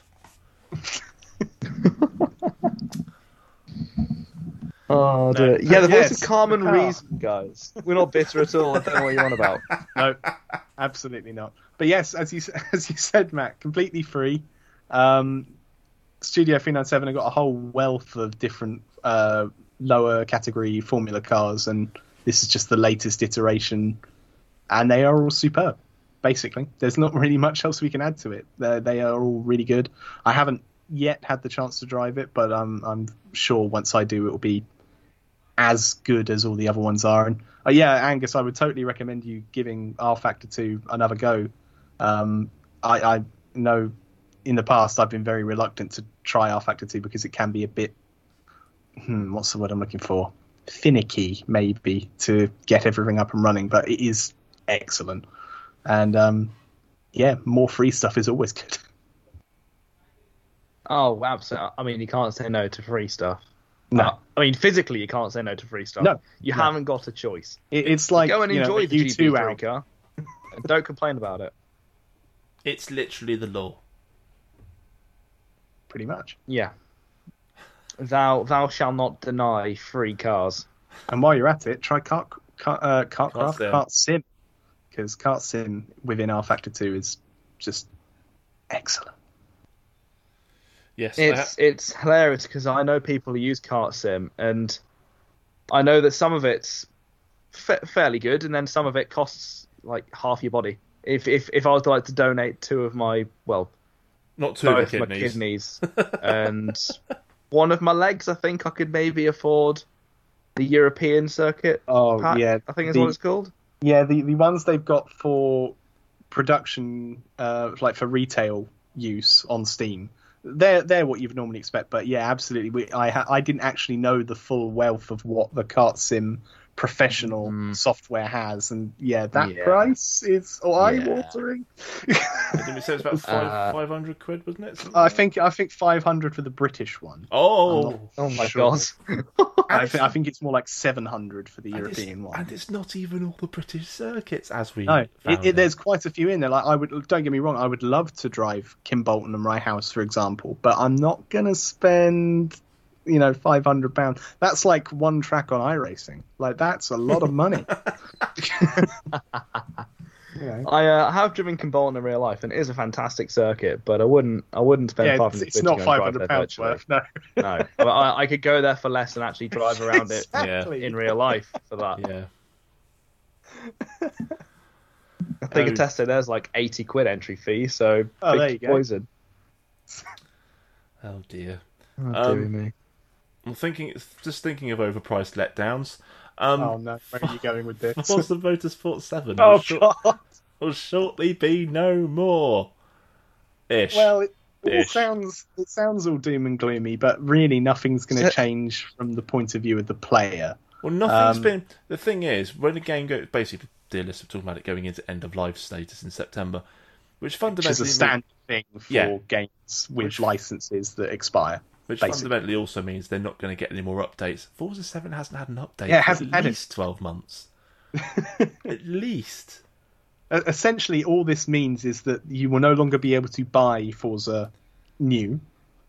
Oh dear. Yeah, the voice of calm and reason, guys. We're not bitter at all. I don't know what you're on about. No, absolutely not. But yes, as you said, Matt, completely free. Studio 397 have got a whole wealth of different lower category Formula cars, and this is just the latest iteration. And they are all superb, basically. There's not really much else we can add to it. They are all really good. I haven't yet had the chance to drive it, but I'm sure once I do, it will be as good as all the other ones are. And yeah, Angus, I would totally recommend you giving R-Factor 2 another go. I know in the past I've been very reluctant to try R-Factor 2 because it can be a bit... what's the word I'm looking for? Finicky, maybe, to get everything up and running, but it is excellent. And yeah, more free stuff is always good. Oh, absolutely. I mean, you can't say no to free stuff. No. I mean, physically, you can't say no to free stuff. No. You haven't got a choice. It's like, go and enjoy the GB3 out. car. And don't complain about it. It's literally the law. Pretty much. Yeah. Thou shalt not deny free cars. And while you're at it, try Kart Sim. Because Kart Sim within R-Factor 2 is just excellent. Yes, it's hilarious because I know people who use Kart Sim, and I know that some of it's fairly good, and then some of it costs like half your body. If I was to donate two of my not two of my kidneys and one of my legs, I think I could maybe afford the European circuit. Oh pack, yeah, I think is what it's called. Yeah, the ones they've got for production, like for retail use on Steam, they're what you'd normally expect. But yeah, absolutely. I didn't actually know the full wealth of what the Kart Sim professional software has, and that price is eye-watering. Didn't we say it's about 500 quid, wasn't it? I think 500 for the British one. Oh my god! I think it's more like 700 for the European one. And it's not even all the British circuits, as we no. There's quite a few in there. Like don't get me wrong, I would love to drive Kim Bolton and Rye House, for example, but I'm not gonna spend £500. That's like one track on iRacing. Like, that's a lot of money. I have driven Kim Bolton in real life, and it is a fantastic circuit. But I wouldn't spend £500. It's not £500 worth. No. But I could go there for less and actually drive around it in real life for that. Yeah. I think a Tesla there's like 80 quid entry fee, so there you go. Poison. Oh dear. Oh, dear me. I'm thinking of overpriced letdowns. Oh no, where are you going with this? Forza Motorsport 7 God. will shortly be no more. Ish. Well, it sounds all doom and gloomy, but really nothing's going to change from the point of view of the player. Well, nothing's been... The thing is, when a game goes... Basically, dear listeners, we're talking about it going into end-of-life status in September, which fundamentally... Which is a standard thing for games with licenses that expire. Which basically fundamentally also means they're not going to get any more updates. Forza 7 hasn't had an update for at least 12 months. At least. Essentially, all this means is that you will no longer be able to buy Forza New.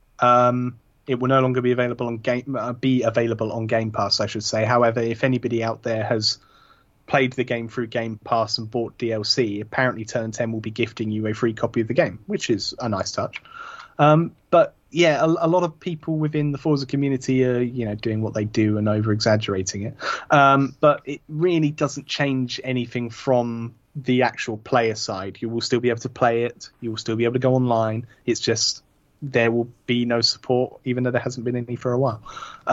It will no longer be available on Game Pass, I should say. However, if anybody out there has played the game through Game Pass and bought DLC, apparently Turn 10 will be gifting you a free copy of the game, which is a nice touch. But yeah, a lot of people within the Forza community are, doing what they do and over-exaggerating it. But it really doesn't change anything from the actual player side. You will still be able to play it. You will still be able to go online. It's just there will be no support, even though there hasn't been any for a while.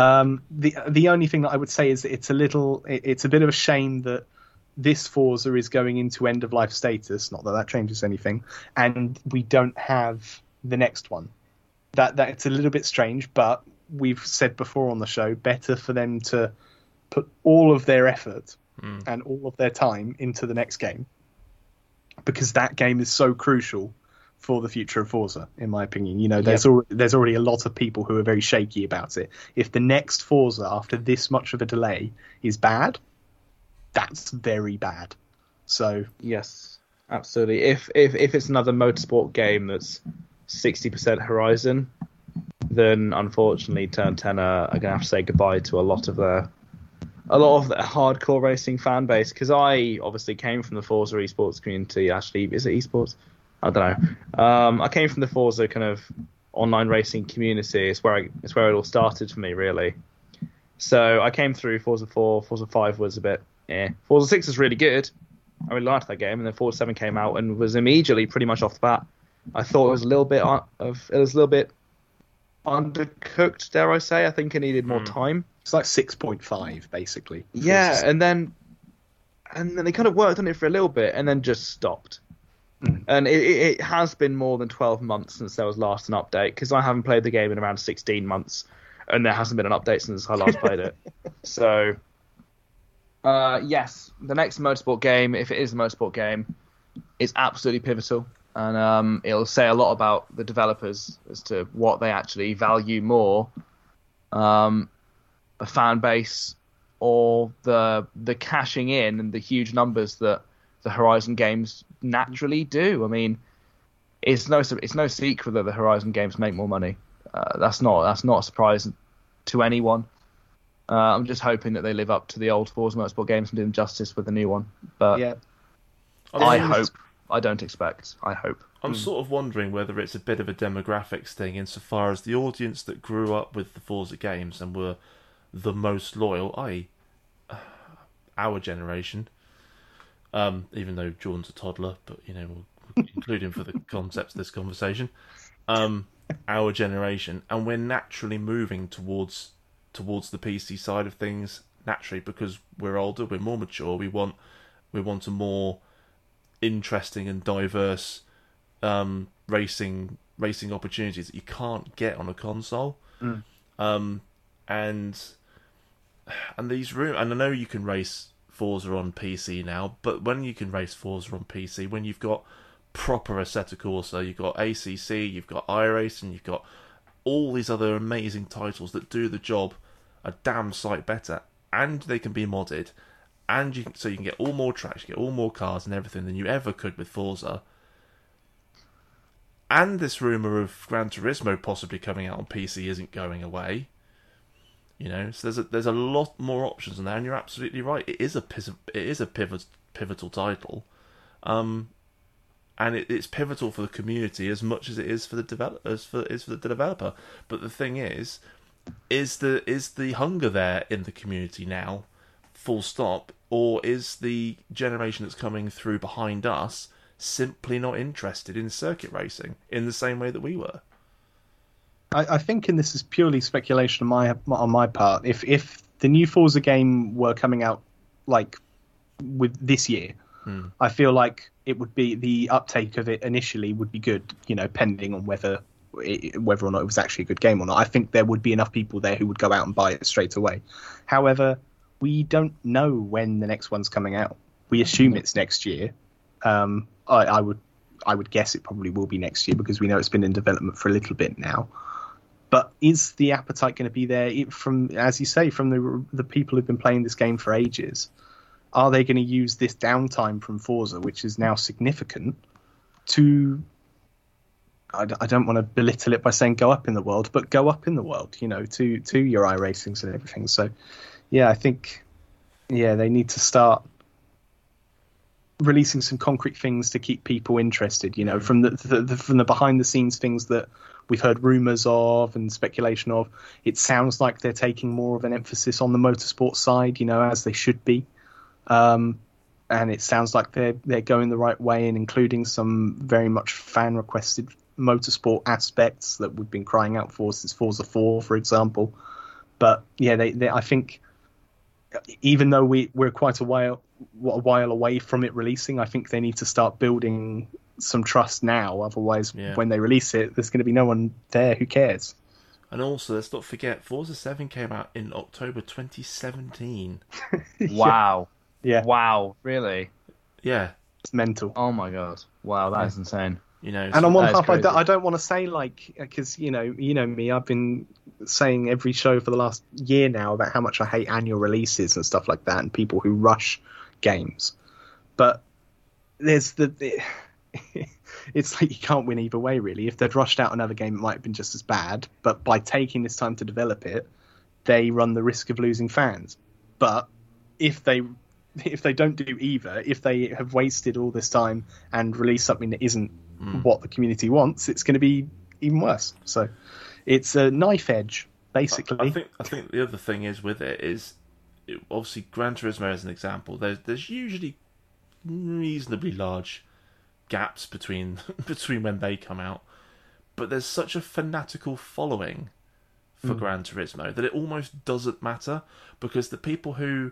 The only thing that I would say is that it's a bit of a shame that this Forza is going into end-of-life status, not that that changes anything, and we don't have the next one. That it's a little bit strange, but we've said before on the show, better for them to put all of their effort and all of their time into the next game, because that game is so crucial for the future of Forza, in my opinion. There's already a lot of people who are very shaky about it. If the next Forza, after this much of a delay, is bad, that's very bad. So yes, absolutely. If it's another motorsport game that's 60% Horizon, then unfortunately Turn 10 are going to have to say goodbye to a lot of their hardcore racing fan base, because I obviously came from the Forza esports community. Actually, is it esports? I don't know. I came from the Forza kind of online racing community. It's where it all started for me, really. So I came through Forza 4, Forza 5 was a bit Forza 6 is really good. I really liked that game, and then Forza 7 came out and was immediately pretty much off the bat. I thought it was a little bit undercooked, dare I say. I think it needed more time. It's like 6.5, basically. Yeah, and then they kind of worked on it for a little bit and then just stopped. And it has been more than 12 months since there was last an update, because I haven't played the game in around 16 months, and there hasn't been an update since I last played it. So, yes, the next motorsport game, if it is a motorsport game, is absolutely pivotal. And it'll say a lot about the developers as to what they actually value more, a fan base or the cashing in and the huge numbers that the Horizon games naturally do. I mean, it's no secret that the Horizon games make more money. That's not a surprise to anyone. I'm just hoping that they live up to the old Forza Motorsport games and do them justice with the new one. But yeah. I hope. I don't expect. I hope. I'm sort of wondering whether it's a bit of a demographics thing, insofar as the audience that grew up with the Forza games and were the most loyal, i.e., our generation. Even though Jordan's a toddler, but we'll include him for the concepts of this conversation. Our generation, and we're naturally moving towards the PC side of things naturally, because we're older, we're more mature. We want a more interesting and diverse racing opportunities that you can't get on a console. And these and I know you can race Forza on PC now, but when you can race Forza on PC, when you've got proper Assetto Corsa, you've got ACC, you've got iRace, and you've got all these other amazing titles that do the job a damn sight better, and they can be modded, and you can get all more tracks, you get all more cars and everything than you ever could with Forza. And this rumour of Gran Turismo possibly coming out on PC isn't going away. So there's a lot more options in there, and you're absolutely right. It is a pivotal title, and it's pivotal for the community as much as it is for the developer. But the thing is the hunger there in the community now, full stop, or is the generation that's coming through behind us simply not interested in circuit racing in the same way that we were? I think, and this is purely speculation on my part, if the new Forza game were coming out like with this year, I feel like it would be the uptake of it initially would be good, pending on whether or not it was actually a good game or not. I think there would be enough people there who would go out and buy it straight away. However, we don't know when the next one's coming out. We assume it's next year. I would guess it probably will be next year because we know it's been in development for a little bit now. But is the appetite going to be there from, as you say, from the people who've been playing this game for ages? Are they going to use this downtime from Forza, which is now significant, to, I don't want to belittle it by saying go up in the world, but go up in the world, to your iRacings and everything. So, yeah, I think, they need to start releasing some concrete things to keep people interested, from the behind the scenes things that we've heard rumors of and speculation of. It sounds like they're taking more of an emphasis on the motorsport side, as they should be. And it sounds like they're going the right way and including some very much fan requested motorsport aspects that we've been crying out for since Forza 4, for example. But they I think even though we're quite a while away from it releasing, I think they need to start building some trust now. Otherwise, when they release it, there's going to be no one there who cares. And also, let's not forget, Forza 7 came out in October 2017. Wow. Yeah. Wow. Really? Yeah. It's mental. Oh my god. Wow, that is insane. And on one half, I don't want to say because you know me, I've been saying every show for the last year now about how much I hate annual releases and stuff like that, and people who rush games. But there's it's like you can't win either way, really. If they'd rushed out another game, it might have been just as bad. But by taking this time to develop it, they run the risk of losing fans. But if they don't do either, if they have wasted all this time and release something that isn't what the community wants, it's going to be even worse. So it's a knife edge, basically. I think the other thing is with it is, obviously Gran Turismo as an example, there's usually reasonably large gaps between when they come out, but there's such a fanatical following for Gran Turismo that it almost doesn't matter, because the people who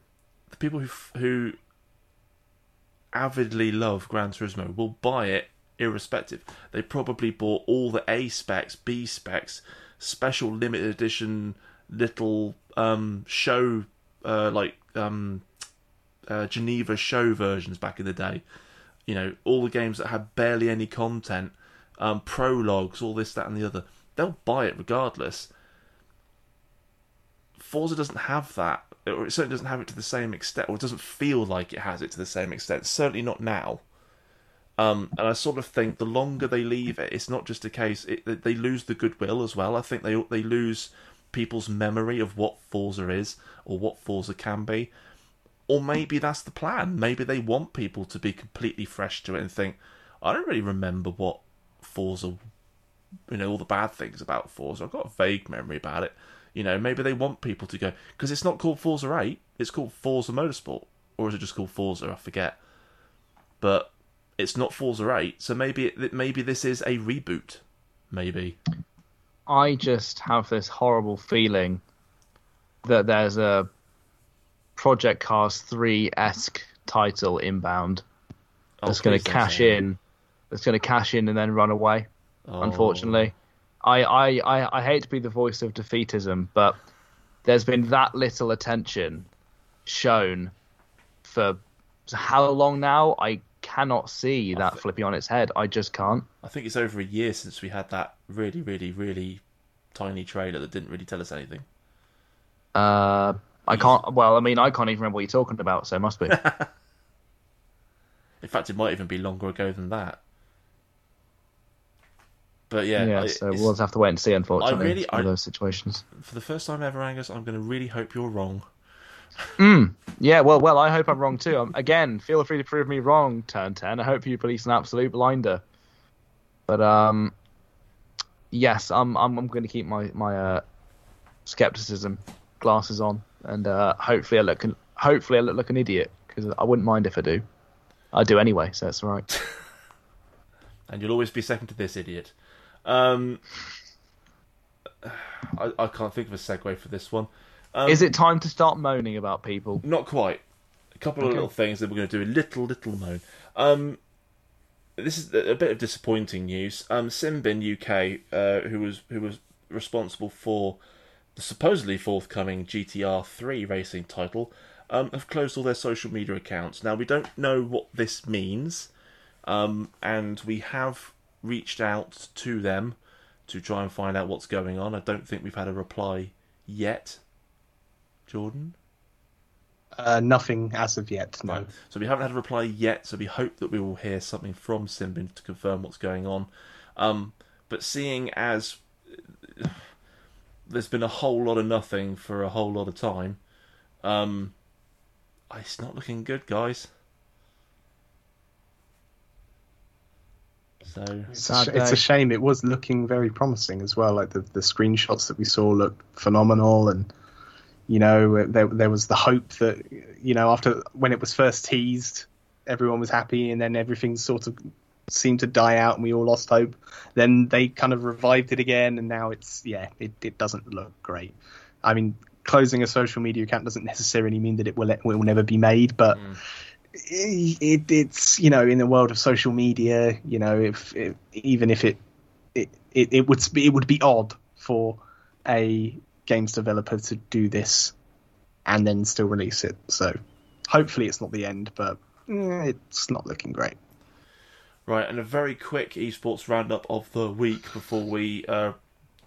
avidly love Gran Turismo will buy it irrespective. They probably bought all the A specs, B specs, special limited edition little show Geneva show versions back in the day. All the games that had barely any content, prologues, all this, that and the other. They'll buy it regardless. Forza doesn't have that, or it certainly doesn't have it to the same extent, or it doesn't feel like it has it to the same extent. Certainly not now. And I sort of think the longer they leave it, it's not just a case they lose the goodwill as well. I think they lose people's memory of what Forza is or what Forza can be. Or maybe that's the plan. Maybe they want people to be completely fresh to it and think, I don't really remember what Forza, all the bad things about Forza. I've got a vague memory about it. Maybe they want people to go, because it's not called Forza 8, it's called Forza Motorsport. Or is it just called Forza? I forget. But it's not Forza 8, so maybe this is a reboot. Maybe. I just have this horrible feeling that there's a Project Cars 3-esque title inbound that's going to cash in. That's going to cash in and then run away. Unfortunately, I hate to be the voice of defeatism, but there's been that little attention shown for how long now? I cannot see that flipping on its head. I just can't. I think it's over a year since we had that really, really, really tiny trailer that didn't really tell us anything. I can't. Well, I can't even remember what you're talking about, so it must be. In fact, it might even be longer ago than that. But so we'll just have to wait and see. Unfortunately, for those situations. For the first time ever, Angus, I'm going to really hope you're wrong. Yeah, well, I hope I'm wrong too. Again, feel free to prove me wrong, Turn 10. I hope you release an absolute blinder. But yes, I'm going to keep my skepticism glasses on, and hopefully I look like an idiot, because I wouldn't mind if I do. I do anyway, so it's all right. And you'll always be second to this idiot. I can't think of a segue for this one. Is it time to start moaning about people? Not quite. A couple of little things that we're going to do. A little moan. This is a bit of disappointing news. Simbin UK, who was responsible for the supposedly forthcoming GTR 3 racing title, have closed all their social media accounts. Now, we don't know what this means, and we have reached out to them to try and find out what's going on. I don't think we've had a reply yet. Jordan? Nothing as of yet, no. Right. So we haven't had a reply yet, so we hope that we will hear something from Simbin to confirm what's going on. But seeing as there's been a whole lot of nothing for a whole lot of time, it's not looking good, guys. So it's a shame. It was looking very promising as well. Like the screenshots that we saw looked phenomenal, and there was the hope that after when it was first teased, everyone was happy, and then everything sort of seemed to die out, and we all lost hope. Then they kind of revived it again, and now it doesn't look great. I mean, closing a social media account doesn't necessarily mean that it will never be made, but it's in the world of social media, even if it would be odd for a games developer to do this and then still release it. So hopefully it's not the end, but it's not looking great. Right, and a very quick esports roundup of the week before we have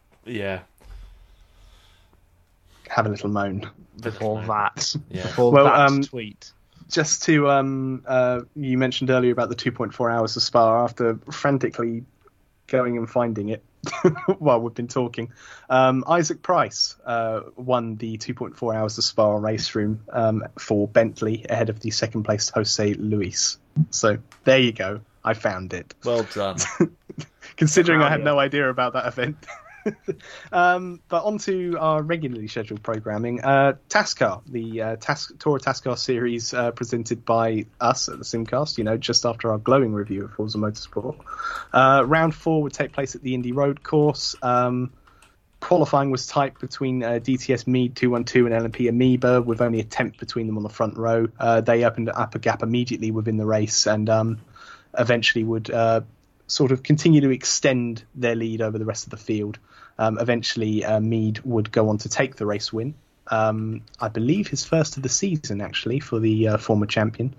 a little moan before that. Yeah. Before that tweet. Just to you mentioned earlier about the 2.4 hours of Spa. After frantically going and finding it while we've been talking, Isaac Price won the 2.4 hours of Spa race room for Bentley ahead of the second place Jose Luis. So there you go. I found it. Well done. Considering I had no idea about that event. But on to our regularly scheduled programming. TASCAR, the Tour of TASCAR series presented by us at the Simcast, just after our glowing review of Forza Motorsport. Round 4 would take place at the Indy Road course. Qualifying was tight between DTS Mead 212 and LMP Amoeba, with only a tenth between them on the front row. They opened up a gap immediately within the race and eventually would sort of continue to extend their lead over the rest of the field. Eventually, Mead would go on to take the race win. I believe his first of the season, actually, for the former champion.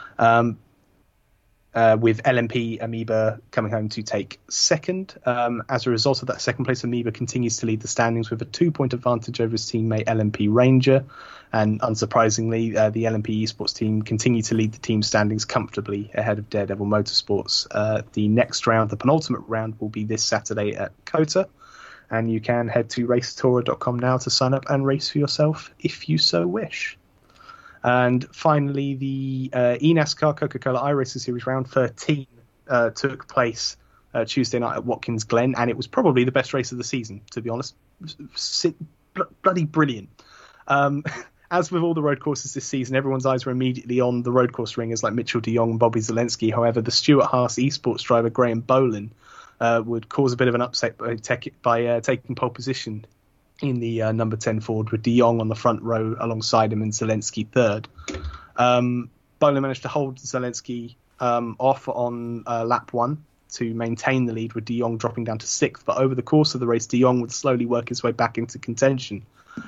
With LMP Amoeba coming home to take second. As a result of that second place, Amoeba continues to lead the standings with a 2-point advantage over his teammate LMP Ranger. And unsurprisingly, the LMP esports team continue to lead the team standings comfortably ahead of Daredevil Motorsports. The next round, the penultimate round, will be this Saturday at COTA. And you can head to racetora.com now to sign up and race for yourself if you so wish. And finally, the eNASCAR Coca-Cola iRacing Series Round 13 took place Tuesday night at Watkins Glen, and it was probably the best race of the season, to be honest. Bloody brilliant. As with all the road courses this season, everyone's eyes were immediately on the road course ringers like Mitchell de Jong and Bobby Zelensky. However, the Stuart Haas esports driver Graham Bolin would cause a bit of an upset by taking pole position in the number 10 Ford, with de Jong on the front row alongside him and Zelensky third. Bolin managed to hold Zelensky off on lap 1 to maintain the lead, with de Jong dropping down to 6th. But over the course of the race, de Jong would slowly work his way back into contention.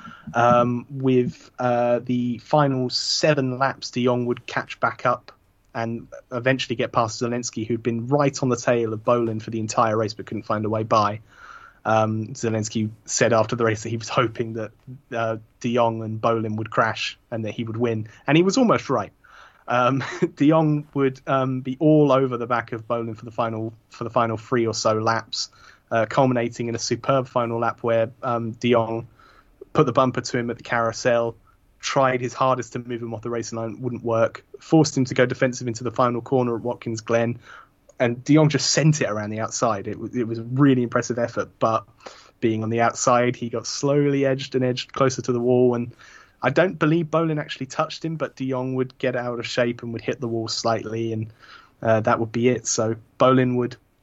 With the final 7 laps, de Jong would catch back up and eventually get past Zelensky, who'd been right on the tail of Bolin for the entire race but couldn't find a way by. Zelensky said after the race that he was hoping that de Jong and Bolin would crash and that he would win, and he was almost right. De Jong would be all over the back of Bolin for the final 3 or so laps, culminating in a superb final lap where de Jong put the bumper to him at the carousel, tried his hardest to move him off the racing line, wouldn't work, forced him to go defensive into the final corner at Watkins Glen, and de Jong just sent it around the outside. It was a really impressive effort, but being on the outside, he got slowly edged closer to the wall, and I don't believe Bolin actually touched him, but de Jong would get out of shape and would hit the wall slightly, and that would be it. So Bolin would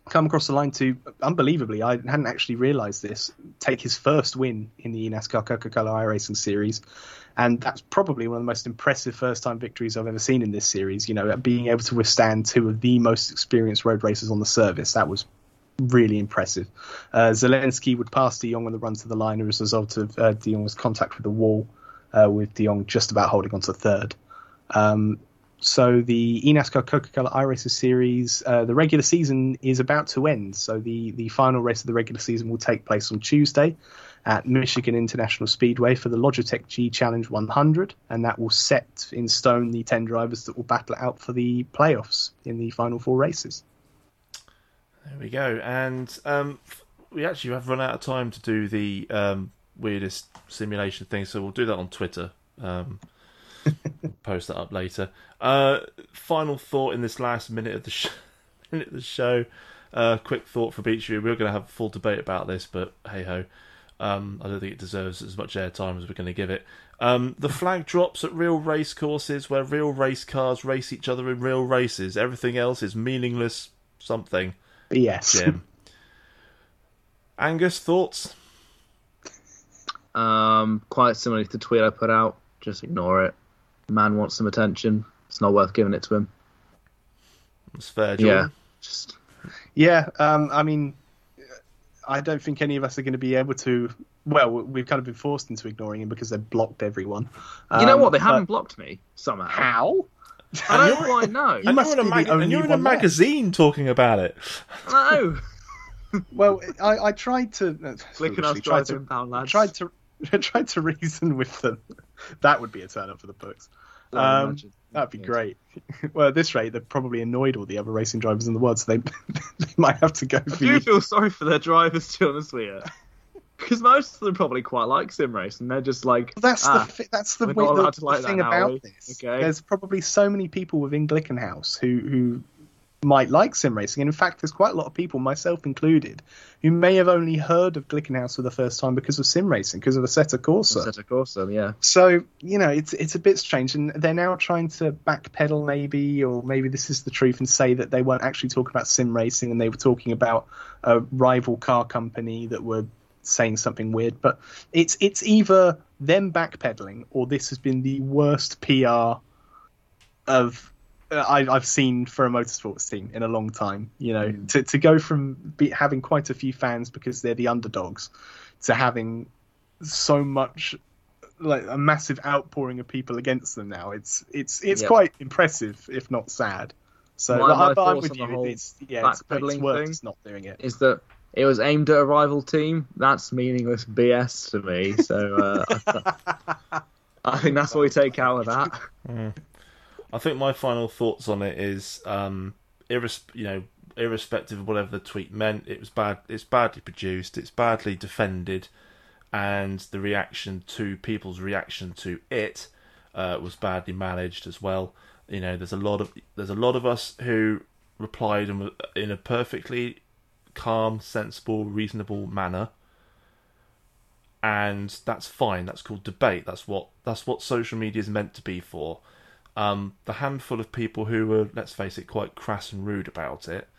come across the line to, unbelievably, I hadn't actually realised this, take his first win in the eNASCAR Coca-Cola iRacing Series. And that's probably one of the most impressive first-time victories I've ever seen in this series. You know, being able to withstand two of the most experienced road racers on the service, that was really impressive. Zelensky would pass De Jong on the run to the line as a result of De Jong's contact with the wall, with De Jong just about holding on to third. So the eNASCAR Coca-Cola iRacing Series, the regular season is about to end. So the final race of the regular season will take place on Tuesday at Michigan International Speedway for the Logitech G Challenge 100, and that will set in stone the 10 drivers that will battle it out for the playoffs in the final 4 races. There we go. And we actually have run out of time to do the weirdest simulation thing, so we'll do that on Twitter. Post that up later. Final thought in this last minute of the show. Quick thought from each of you. We're going to have a full debate about this, but hey ho. I don't think it deserves as much airtime as we're going to give it. The flag drops at real race courses where real race cars race each other in real races. Everything else is meaningless something. Yes. Jim. Angus, thoughts? Quite similar to the tweet I put out. Just ignore it. The man wants some attention. It's not worth giving it to him. That's fair, Jordan. Yeah. I mean, I don't think any of us are going to be able to. Well, we've kind of been forced into ignoring him because they've blocked everyone. You know what? They haven't blocked me somehow. How? I don't quite know. And you're in a magazine talking about it. No. Well, I tried to. Tried to reason with them. That would be a turn up for the books. That'd be great. Well, at this rate, they've probably annoyed all the other racing drivers in the world, so they might have to go. I do feel sorry for their drivers, to be honest with you, because most of them probably quite like sim race, and they're just like, that's the thing about this. Okay. There's probably so many people within Glickenhaus who might like sim racing, and in fact, there's quite a lot of people, myself included, who may have only heard of Glickenhaus for the first time because of sim racing, because of Assetto Corsa. Assetto Corsa, yeah. So, you know, it's a bit strange, and they're now trying to backpedal maybe, or maybe this is the truth, and say that they weren't actually talking about sim racing, and they were talking about a rival car company that were saying something weird. But it's either them backpedaling, or this has been the worst PR of I've seen for a motorsports team in a long time. You know, to go from having quite a few fans because they're the underdogs to having so much, like a massive outpouring of people against them now. It's quite impressive, if not sad. So I'm with you. It's worth not doing it. Is that it was aimed at a rival team? That's meaningless BS to me. So I think that's what we take out of that. I think my final thoughts on it is, irrespective of whatever the tweet meant, it was bad. It's badly produced. It's badly defended, and the people's reaction to it was badly managed as well. You know, there's a lot of us who replied in a perfectly calm, sensible, reasonable manner, and that's fine. That's called debate. That's what social media is meant to be for. The handful of people who were, let's face it, quite crass and rude about it,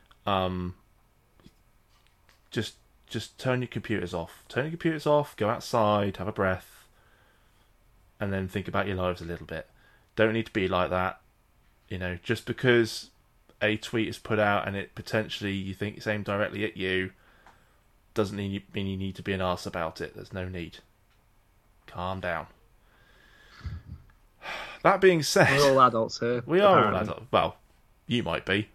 just turn your computers off. Turn your computers off, go outside, have a breath, and then think about your lives a little bit. Don't need to be like that. You know, just because a tweet is put out and it potentially you think it's aimed directly at you, doesn't mean you need to be an arse about it. There's no need. Calm down. That being said, we're all adults here. We are all adults. Well, you might be.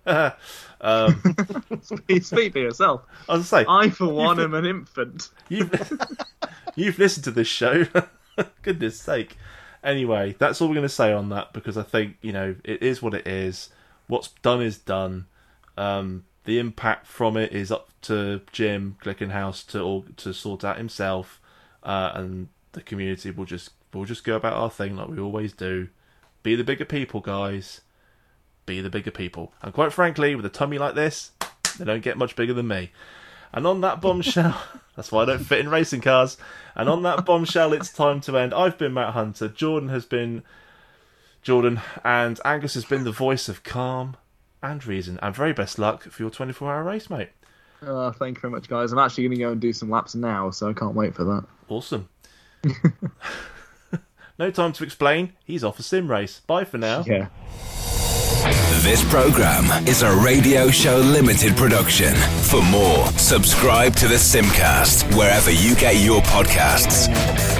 Speak for yourself. I was say, I for one am an infant. You've listened to this show. Goodness sake. Anyway, that's all we're going to say on that, because I think, you know, it is what it is. What's done is done. The impact from it is up to Jim Glickenhaus to sort out himself, and the community will just go about our thing like we always do. Be the bigger people, guys. Be the bigger people. And quite frankly, with a tummy like this, they don't get much bigger than me. And on that bombshell, that's why I don't fit in racing cars. And on that bombshell, it's time to end. I've been Matt Hunter. Jordan, and Angus has been the voice of calm and reason. And very best luck for your 24-hour race, mate. Thank you very much, guys. I'm actually going to go and do some laps now, so I can't wait for that. Awesome. No time to explain. He's off a sim race. Bye for now. Yeah. This program is a Radio Show Limited production. For more, subscribe to the Simcast wherever you get your podcasts.